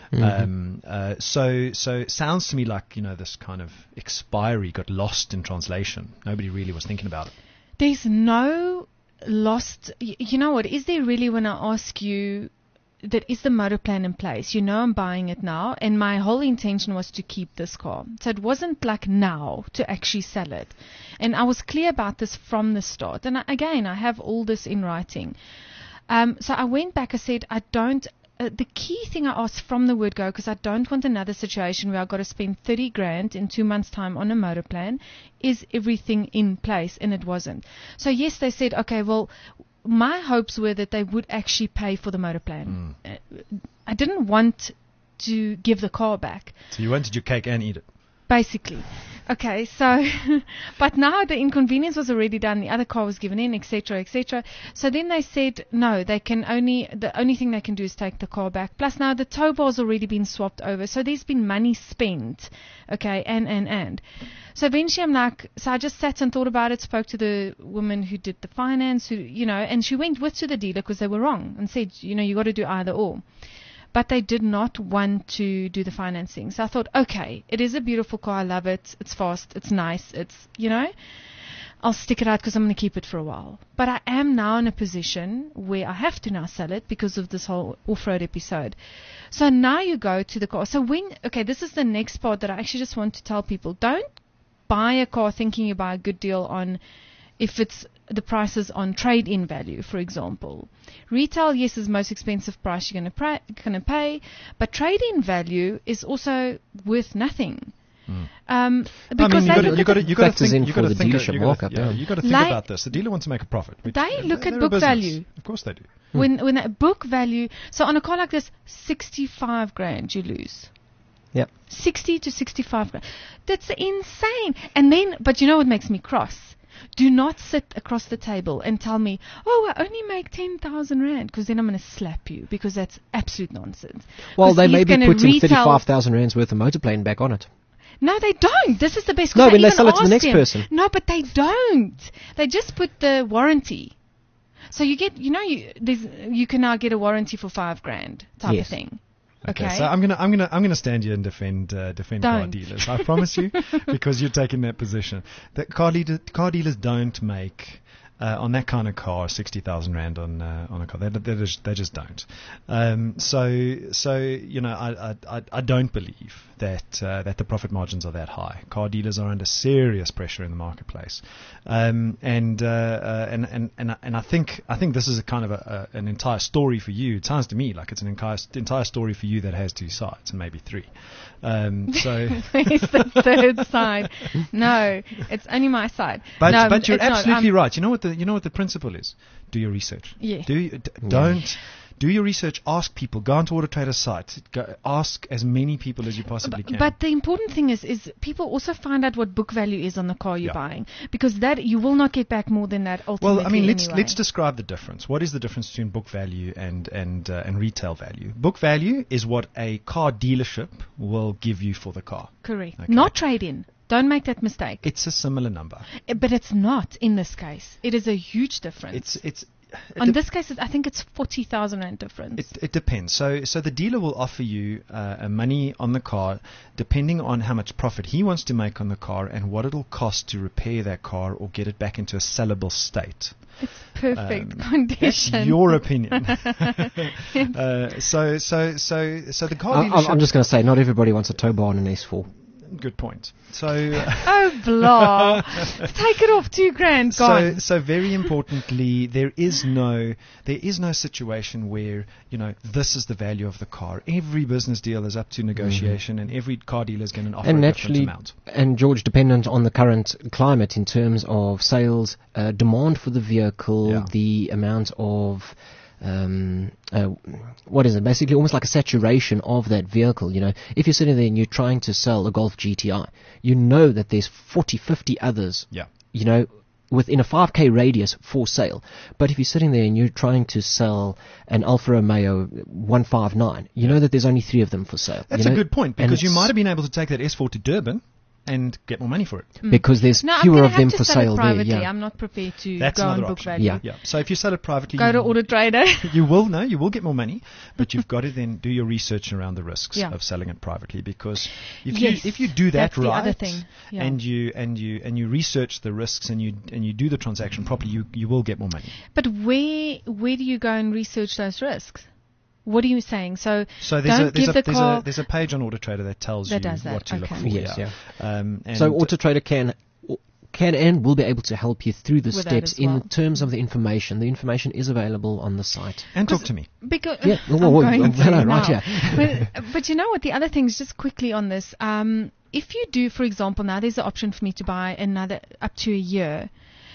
D: So it sounds to me like, this kind of expiry got lost in translation. Nobody really was thinking about it.
E: There's no lost. You know what? Is there really, when I ask you, that is the motor plan in place? I'm buying it now, and my whole intention was to keep this car. So it wasn't like now to actually sell it. And I was clear about this from the start. And I have all this in writing. So I went back. I said, I don't. The key thing I asked from the word go, because I don't want another situation where I've got to spend 30 grand in 2 months' time on a motor plan, is everything in place? And it wasn't. So yes, they said, okay, well, my hopes were that they would actually pay for the motor plan. I didn't want to give the car back.
D: So you wanted your cake and eat it?
E: Basically. Okay, so, but now the inconvenience was already done. The other car was given in, etc., etc. So then they said, no, the only thing they can do is take the car back. Plus now the tow bar's already been swapped over. So there's been money spent. Okay, and. So eventually I'm like, so I just sat and thought about it, spoke to the woman who did the finance, and she went to the dealer because they were wrong and said, you got to do either or. But they did not want to do the financing. So I thought, okay, it is a beautiful car. I love it. It's fast. It's nice. It's, I'll stick it out because I'm going to keep it for a while. But I am now in a position where I have to now sell it because of this whole off-road episode. So now you go to the car. So this is the next part that I actually just want to tell people. Don't buy a car thinking you buy a good deal on, if it's the prices on trade-in value, for example. Retail, yes, is the most expensive price you're going to pay, but trade-in value is also worth nothing.
D: Because you got to think about this. The dealer wants to make a profit.
E: They look at book value.
D: Of course they do.
E: When that book value, so on a car like this, 65 grand you lose.
C: Yep.
E: 60 to 65 grand. That's insane. And then, but you know what makes me cross? Do not sit across the table and tell me, I only make 10,000 rand, because then I'm going to slap you, because that's absolute nonsense.
C: Well, they may be putting 35,000 rands worth of motor plane back on it.
E: No, they don't. This is the best.
C: No, when they sell it to the next person.
E: No, but they don't. They just put the warranty. So you get, you can now get a warranty for 5 grand type of thing. Okay.
D: So I'm gonna stand here and defend car dealers. I promise you, because you're taking that position. That car dealers don't make on that kind of car 60,000 rand on a car. They just don't. So I don't believe that the profit margins are that high. Car dealers are under serious pressure in the marketplace, and I think this is a kind of an entire story for you. It sounds to me like it's an entire story for you that has 2 sides and maybe 3. So
E: where's the third side? No, it's only my side.
D: But you're absolutely right. You know what the principle is? Do your research.
E: Yeah.
D: Do your research. Ask people. Go onto Auto Trader's site. Ask as many people as you possibly can.
E: But the important thing is people also find out what book value is on the car you're buying, because that you will not get back more than that ultimately.
D: Well, I mean, let's describe the difference. What is the difference between book value and retail value? Book value is what a car dealership will give you for the car.
E: Correct. Okay. Not trade-in. Don't make that mistake.
D: It's a similar number.
E: But it's not in this case. It is a huge difference. On this case, I think it's 40,000 rand difference.
D: It depends. So the dealer will offer you money on the car depending on how much profit he wants to make on the car and what it'll cost to repair that car or get it back into a sellable state.
E: It's perfect condition.
D: That's your opinion. So the car dealership...
C: I'm just going to say, not everybody wants a tow bar on an S4.
D: Good point. So...
E: oh, blah. Take it off $2,000. Gone.
D: So very importantly, there is no situation where, this is the value of the car. Every business deal is up to negotiation, and every car dealer is going to offer a different amount.
C: And George, dependent on the current climate in terms of sales, demand for the vehicle, the amount of... what is it? Basically, almost like a saturation of that vehicle. If you're sitting there and you're trying to sell a Golf GTI, you know that there's 40, 50 others.
D: Yeah.
C: Within a 5k radius for sale. But if you're sitting there and you're trying to sell an Alfa Romeo 159, you know that there's only 3 of them for sale.
D: That's a good point, because you might have been able to take that S4 to Durban and get more money for it.
C: Because there's fewer of them for sale there.
E: Yeah. I'm not prepared to
D: That's
E: go
D: another
E: on book
D: option.
E: value.
C: Yeah.
D: So if you sell it privately,
E: go to Auto Trader.
D: you will get more money, but you've got to then do your research around the risks of selling it privately, because if you do that
E: that's the other
D: right,
E: thing. Yeah.
D: and you research the risks and you do the transaction properly, you will get more money.
E: But where do you go and research those risks? What are you saying? So
D: there's a page on Auto Trader that tells you what to look for.
C: Yes,
D: and
C: so Auto Trader can and will be able to help you through the
E: with
C: steps in terms of the information. The information is available on the site.
D: And talk to me.
E: Because
C: hello, right here.
E: But you know what? The other thing is, just quickly on this. If you do, for example, now there's the option for me to buy another up to a year.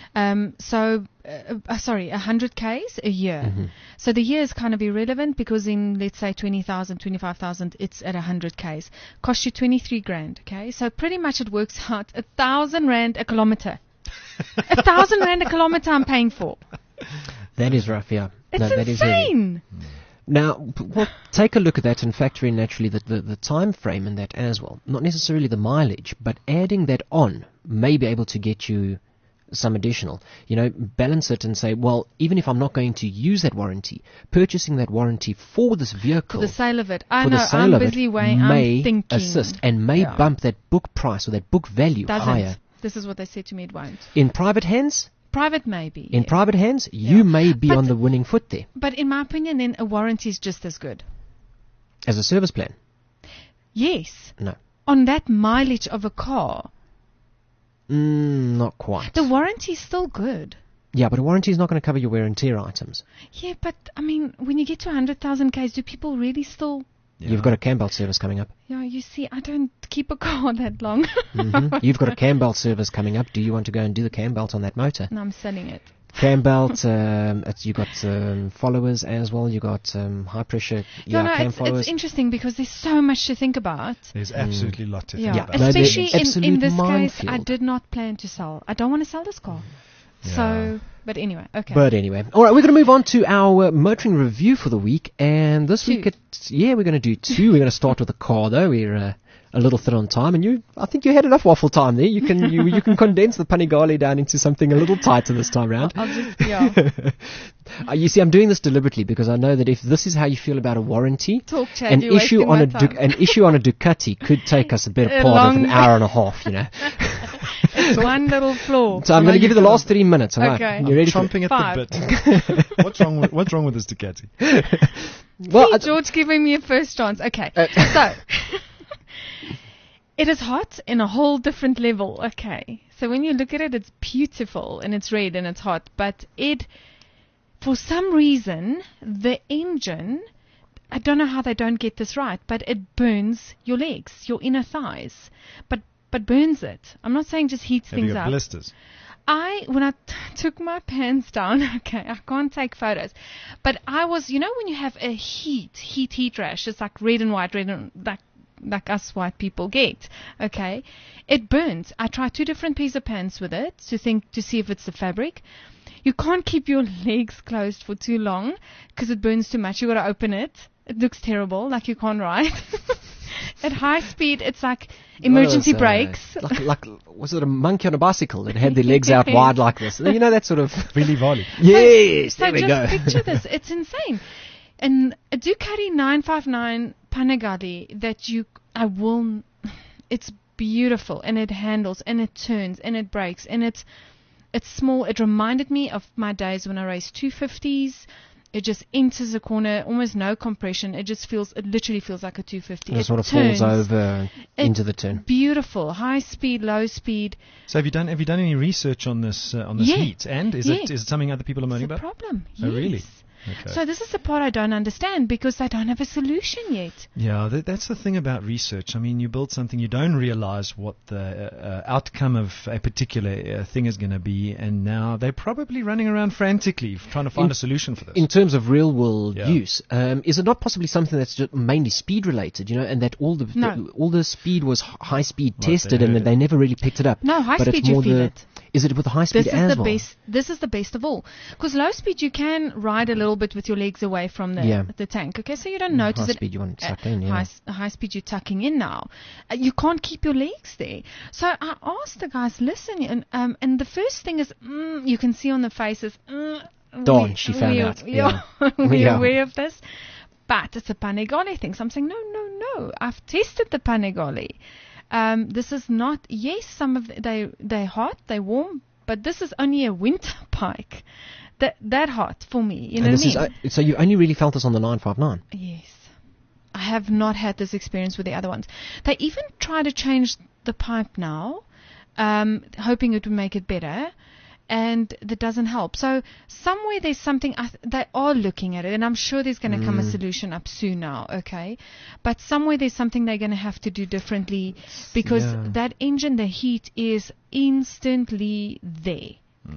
E: 100 Ks a year.
C: Mm-hmm.
E: So the year is kind of irrelevant, because in, let's say, 20,000, 25,000, it's at 100 Ks. Costs you 23,000. Okay, so pretty much it works out 1,000 rand a kilometer. 1,000 rand a kilometer I'm paying for.
C: That is rough, yeah.
E: It's
C: that
E: insane.
C: Is now, take a look at that and factor in naturally the time frame in that as well. Not necessarily the mileage, but adding that on may be able to get you some additional, balance it and say, well, even if I'm not going to use that warranty, purchasing that warranty for this vehicle,
E: for the sale of it, I'm busy way,
C: may
E: I'm thinking,
C: assist and may bump that book price or that book value higher.
E: This is what they said to me, it won't.
C: In private hands?
E: Private maybe.
C: In private hands, you may be on the winning foot there.
E: But in my opinion, then a warranty is just as good.
C: As a service plan?
E: Yes.
C: No.
E: On that mileage of a car.
C: Not quite.
E: The warranty is still good.
C: Yeah, but a warranty is not going to cover your wear and tear items.
E: Yeah, but, when you get to 100,000 Ks, do people really still...
C: Yeah. You've got a cam belt service coming up.
E: Yeah, you see, I don't keep a car that long.
C: Mm-hmm. You've got a cam belt service coming up. Do you want to go and do the cam belt on that motor?
E: No, I'm selling it.
C: Cam belt, you got followers as well. You got high pressure cam followers.
E: It's interesting because there's so much to think about.
D: There's absolutely a lot to think about.
E: Especially in this case, I did not plan to sell. I don't want to sell this car.
D: Yeah.
E: So, but anyway, okay.
C: All right, we're going to move on to our motoring review for the week. And this week, we're going to do 2. We're going to start with the car, though. We're a little thin on time, and I think you had enough waffle time there. You can condense the Panigale down into something a little tighter this time round.
E: I'll just,
C: you see, I'm doing this deliberately because I know that if this is how you feel about a warranty,
E: an
C: issue on a Ducati could take us a better part of an hour and a half.
E: It's one little flaw.
C: So I'm going to give you the last 3 minutes. All right?
E: Okay.
C: You ready?
D: Chomping at the bit. What's wrong with this Ducati?
E: Well, George giving me a first chance. Okay, so. It is hot in a whole different level. Okay. So when you look at it, it's beautiful and it's red and it's hot. But for some reason, the engine, I don't know how they don't get this right, but it burns your legs, your inner thighs. But burns it. I'm not saying just heats things up.
D: Blisters.
E: When I took my pants down, okay, I can't take photos, but I was, when you have a heat rash, it's like red and white, like us white people get, okay, it burns. I tried 2 different pairs of pants with it to see if it's the fabric. You can't keep your legs closed for too long because it burns too much. You got to open it. It looks terrible, like you can't ride. At high speed, it's like emergency brakes.
C: Like, was it a monkey on a bicycle that had their legs out wide like this? You know, that sort of...
D: Really volley.
C: Yes, there we
E: so
C: go.
E: just picture this. It's insane. And a Ducati 959 Panigale it's beautiful, and it handles, and it turns, and it brakes, and it's small. It reminded me of my days when I raced 250s. It just enters a corner, almost no compression. It literally feels like a 250.
C: It sort of falls over into the turn.
E: Beautiful, high speed, low speed.
D: So have you done any research on this heat? And is it something other people are moaning about?
E: It's a problem.
D: Oh,
E: yes.
D: really? Okay.
E: So this is the part I don't understand, because they don't have a solution yet.
D: Yeah, that's the thing about research. I mean, you build something, you don't realize what the outcome of a particular thing is going to be, and now they're probably running around frantically trying to find a solution for this.
C: In terms of real-world use, is it not possibly something that's just mainly speed-related, and that all the speed was high-speed tested, and that they never really picked it up?
E: No, high-speed you feel it.
C: Is it with the high speed as well?
E: This is the best of all. Because low speed, you can ride a little bit with your legs away from the tank. Okay, so you don't notice
C: high speed you want to suck in,
E: high speed you're tucking in now. You can't keep your legs there. So I asked the guys, listen, and the first thing is, you can see on the faces,
C: Dawn, she found out.
E: We're aware of this. But it's a Panigale thing. So I'm saying, no. I've tested the Panigale. This is not, yes, some of they're hot, they're warm, but this is only a winter bike. That hot for me, you know what I mean?
C: So you only really felt this on the 959?
E: Yes. I have not had this experience with the other ones. They even try to change the pipe now, hoping it would make it better. And that doesn't help. So somewhere there's something, they are looking at it, and I'm sure there's going to come a solution up soon now, okay? But somewhere there's something they're going to have to do differently, because that engine, the heat is instantly there.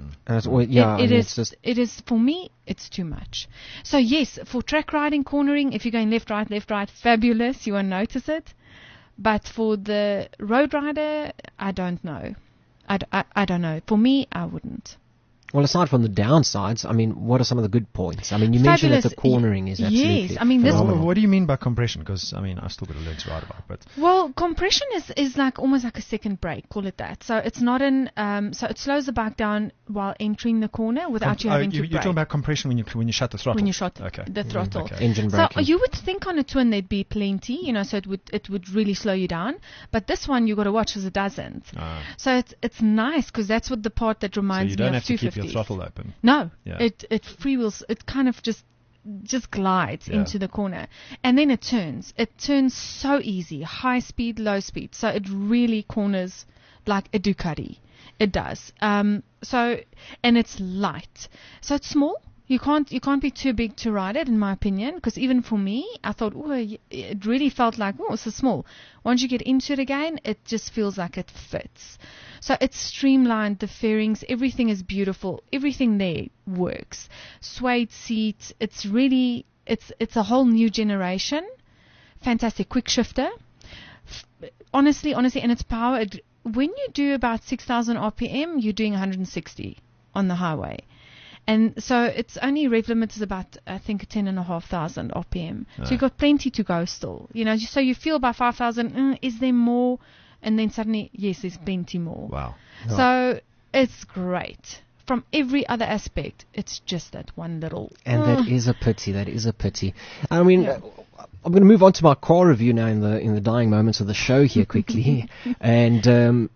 E: It is, for me, it's too much. So yes, for track riding, cornering, if you're going left, right, fabulous, you won't notice it. But for the road rider, I don't know. I don't know. For me, I wouldn't.
C: Well, aside from the downsides, I mean, what are some of the good points? I mean, you mentioned that the cornering is absolutely
E: yes. I mean,
C: phenomenal.
D: What do you mean by compression? Because, I mean, I've still got to learn to ride a bike. But
E: well, compression is like almost like a second brake, call it that. So it's not so it slows the bike down while entering the corner without you having to brake.
D: You're talking about compression when you shut the throttle?
E: When you shut the throttle.
C: Okay. Engine braking.
E: So you would think on a twin there'd be plenty, so it would really slow you down. But this one you got to watch because it doesn't. So it's nice, because that's what the part that reminds me of 250s.
D: So you don't have to keep your throttle open.
E: No, it freewheels. It kind of just glides into the corner, and then it turns. It turns so easy, high speed, low speed. So it really corners like a Ducati. It does. And it's light. So it's small. You can't be too big to ride it, in my opinion, because even for me, I thought, it really felt like, it's so small. Once you get into it again, it just feels like it fits. So it's streamlined, the fairings, everything is beautiful, everything there works. Suede seats, it's a whole new generation. Fantastic, quick shifter. Honestly, and its power, when you do about 6,000 RPM, you're doing 160 on the highway. And so its only rev limit is about, I think, 10,500 RPM. So you've got plenty to go still. So you feel by 5,000, is there more? And then suddenly, yes, there's plenty more.
D: Wow.
E: So it's great. From every other aspect, it's just that one little...
C: And that is a pity. I mean... I'm going to move on to my car review now in the dying moments of the show here quickly. And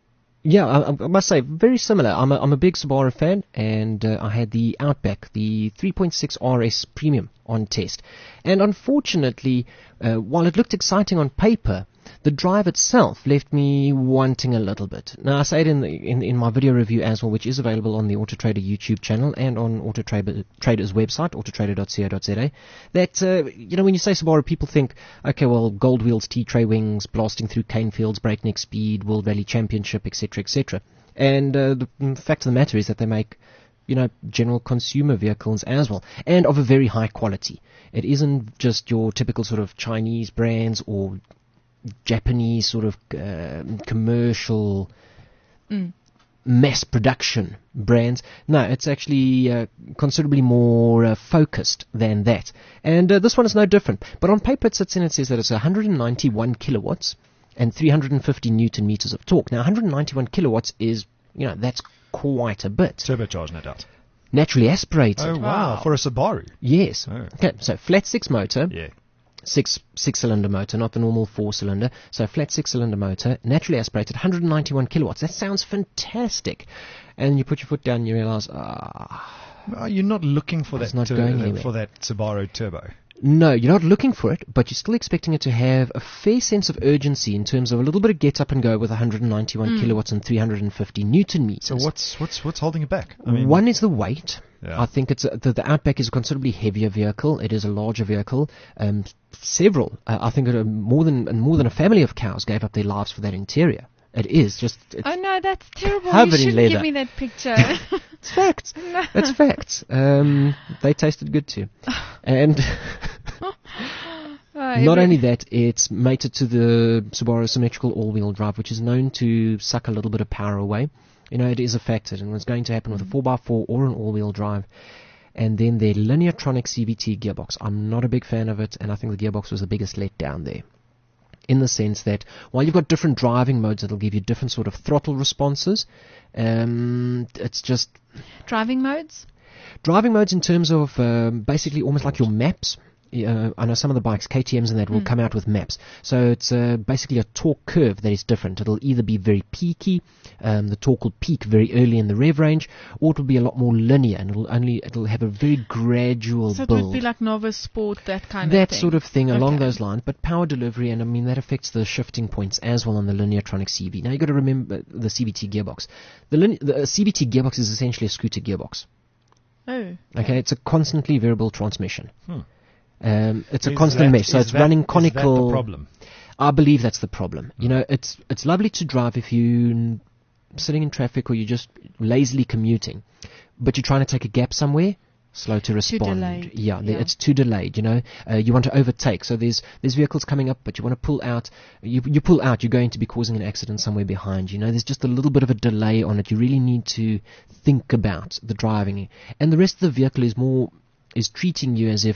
C: I must say, very similar. I'm a big Subaru fan, and I had the Outback, the 3.6 RS Premium on test. And unfortunately, while it looked exciting on paper, the drive itself left me wanting a little bit. Now, I say it in my video review as well, which is available on the Auto Trader YouTube channel and on Auto Trader's website, autotrader.co.za, that, when you say Subaru, people think, okay, well, gold wheels, T-tray wings, blasting through cane fields, breakneck speed, World Rally Championship, etc., etc. And the fact of the matter is that they make, general consumer vehicles as well, and of a very high quality. It isn't just your typical sort of Chinese brands or Japanese sort of commercial mass production brands. No, it's actually considerably more focused than that. And this one is no different. But on paper it sits in, it says that it's 191 kilowatts and 350 newton meters of torque. Now 191 kilowatts is, that's quite a bit.
D: Turbocharged, no doubt.
C: Naturally aspirated.
D: Oh, wow. For a Subaru.
C: Yes.
D: Oh.
C: Okay, so flat 6 motor.
D: Yeah.
C: Six-cylinder motor, not the normal 4-cylinder. So flat 6-cylinder motor, naturally aspirated, 191 kilowatts. That sounds fantastic. And you put your foot down and you realize,
D: You're not looking for
C: It's
D: that
C: not going anywhere.
D: for that Subaru Turbo.
C: no, you're not looking for it, but you're still expecting it to have a fair sense of urgency in terms of a little bit of get up and go with 191 kilowatts and 350 newton meters.
D: So what's holding it back? I mean,
C: one is the weight.
D: Yeah.
C: I think it's the Outback is a considerably heavier vehicle. It is a larger vehicle. I think more than a family of cows gave up their lives for that interior. It is just.
E: Oh no, that's terrible.
C: covered
E: You
C: in
E: shouldn't
C: leather.
E: give me that picture.
C: It's facts.
E: No.
C: It's facts. They tasted good too. And not only that, it's mated to the Subaru symmetrical all-wheel drive, which is known to suck a little bit of power away. It is a factor, and it's going to happen with a 4x4 or an all-wheel drive. And then their Lineartronic CVT gearbox. I'm not a big fan of it, and I think the gearbox was the biggest letdown there. In the sense that while you've got different driving modes that'll give you different sort of throttle responses, it's just
E: Driving modes?
C: driving modes in terms of basically almost like your maps. I know some of the bikes, KTMs and that, will come out with maps. So it's basically a torque curve that is different. It'll either be very peaky, the torque will peak very early in the rev range, or it'll be a lot more linear, and it'll have a very gradual
E: So it
C: build.
E: would be like Nova Sport, that kind of thing.
C: That sort of thing along
E: Okay.
C: those lines, but power delivery, and I mean that affects the shifting points as well on the Lineartronic CV. Now you've got to remember the CVT gearbox. The CVT gearbox is essentially a scooter gearbox.
E: Oh.
C: Okay, it's a constantly variable transmission. It's a
D: Is
C: constant
D: that-
C: mesh, so
D: is
C: it's
D: that-
C: running
D: is that
C: conical.
D: the problem?
C: I believe that's the problem. It's lovely to drive if you're sitting in traffic or you're just lazily commuting, but you're trying to take a gap somewhere. Slow to respond.
E: delayed.
C: Yeah,
E: Yeah.
C: it's too delayed. You want to overtake. So there's vehicles coming up, but you want to pull out. You pull out, you're going to be causing an accident somewhere behind. There's just a little bit of a delay on it. You really need to think about the driving, and the rest of the vehicle is treating you as if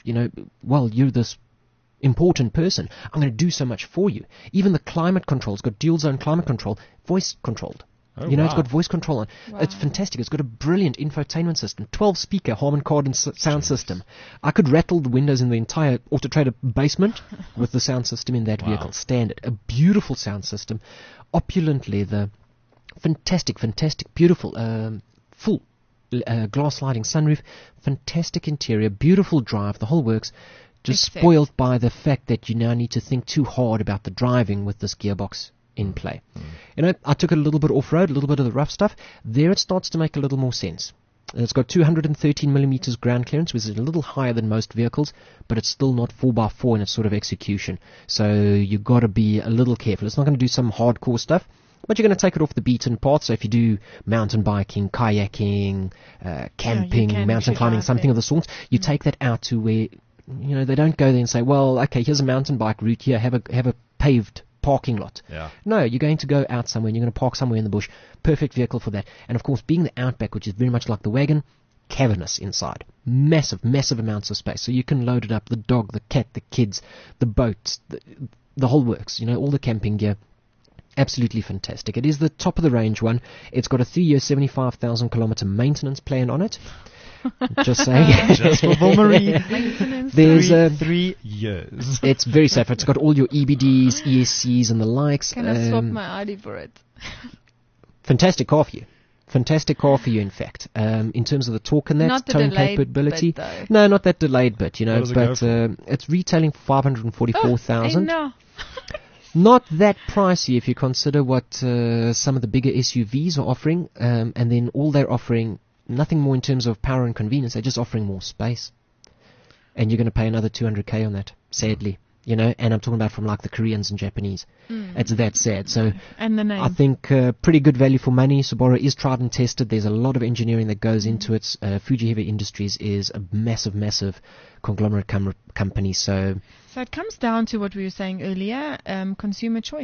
C: you're this important person. I'm going to do so much for you. Even the climate control's got dual zone climate control, voice controlled.
D: Oh,
C: It's
D: wow.
C: got voice control on. It's fantastic. It's got a brilliant infotainment system, 12-speaker Harman Kardon sound system. I could rattle the windows in the entire Auto Trader basement with the sound system in that vehicle. Standard. A beautiful sound system, opulent leather, fantastic, beautiful, full glass sliding sunroof, fantastic interior, beautiful drive, the whole works. Just
E: Except-
C: spoiled by the fact that you now need to think too hard about the driving with this gearbox in play. I took it a little bit off-road, a little bit of the rough stuff. There it starts to make a little more sense. It's got 213 millimeters ground clearance, which is a little higher than most vehicles, but it's still not 4x4 in its sort of execution. So you've got to be a little careful. It's not going to do some hardcore stuff, but you're going to take it off the beaten path. So if you do mountain biking, kayaking, camping,
E: can
C: mountain
E: shoot
C: climbing,
E: out
C: something
E: there.
C: of the sort, you take that out to where they don't go there and say, well, okay, here's a mountain bike route here, have a paved parking lot.
D: Yeah.
C: No, you're going to go out somewhere and you're going to park somewhere in the bush. Perfect vehicle for that. And of course, being the Outback, which is very much like the wagon, cavernous inside. Massive amounts of space. So you can load it up, the dog, the cat, the kids, the boat, the whole works. All the camping gear. Absolutely fantastic. It is the top of the range one. It's got a 3-year, 75,000 kilometer maintenance plan on it. Just saying.
D: Just for Vilmarie.
E: Maintenance.
C: There's
D: 3 years.
C: it's very safe. It's got all your EBDs, ESCs, and the likes.
E: Can I swap my ID for it?
C: Fantastic car for you. Fantastic car for you, in fact. In terms of the torque and that,
E: Not the
C: tone
E: delayed
C: capability.
E: bit, though.
C: No, not that delayed bit,
D: What does it go
C: but
D: for?
C: it's retailing for 544,000.
E: No.
C: Not that pricey if you consider what some of the bigger SUVs are offering, and then all they're offering, nothing more in terms of power and convenience, they're just offering more space. And you're going to pay another 200k on that, sadly. And I'm talking about from like the Koreans and Japanese. It's that sad. So
E: And the name.
C: I think pretty good value for money. Subaru is tried and tested. There's a lot of engineering that goes into it. Fuji Heavy Industries is a massive conglomerate company. So
E: So it comes down to what we were saying earlier, consumer choice.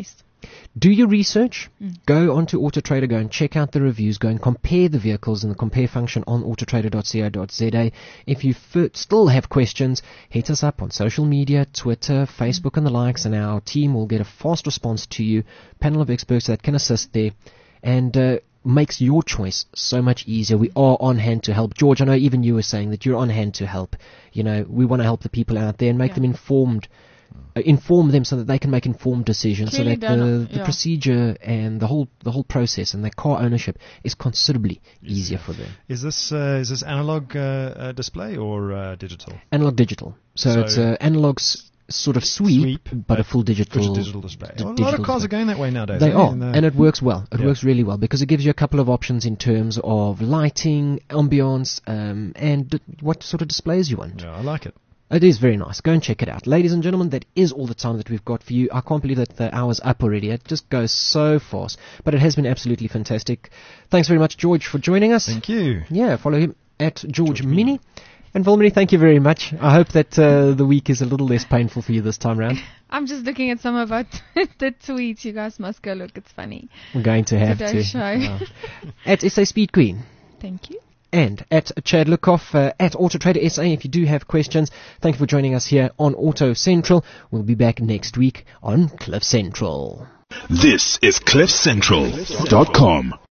C: Do your research. Go onto AutoTrader, go and check out the reviews, go and compare the vehicles in the compare function on autotrader.co.za. If you still have questions, hit us up on social media, Twitter, Facebook and the likes, and our team will get a fast response to you. Panel of experts that can assist there and makes your choice so much easier. We are on hand to help. George, I know even you were saying that you're on hand to help. You know, we want to help the people out there and make them informed. Inform them so that they can make informed decisions,
E: Clearly
C: so that the procedure and the whole process and their car ownership is considerably easier for them.
D: Is this analog display or digital?
C: Analog digital. So it's analog sort of sweep but a full digital
D: display. A lot of cars are going that way nowadays.
C: They are, and it works well. It works really well because it gives you a couple of options in terms of lighting, ambience, and what sort of displays you want.
D: Yeah, I like it.
C: It is very nice. Go and check it out. Ladies and gentlemen, that is all the time that we've got for you. I can't believe that the hour's up already. It just goes so fast. But it has been absolutely fantastic. Thanks very much, George, for joining us.
D: Thank you.
C: Yeah, follow him at George Mini. And Volmini, thank you very much. I hope that the week is a little less painful for you this time round.
E: I'm just looking at some of our the tweets. You guys must go look. It's funny.
C: We're going to have
E: Today's
C: to.
E: show.
C: Wow. At SA Speed Queen.
E: Thank you.
C: And at Chad Lukoff, at AutoTrader SA, if you do have questions. Thank you for joining us here on Auto Central. We'll be back next week on Cliff Central.
A: This is CliffCentral.com.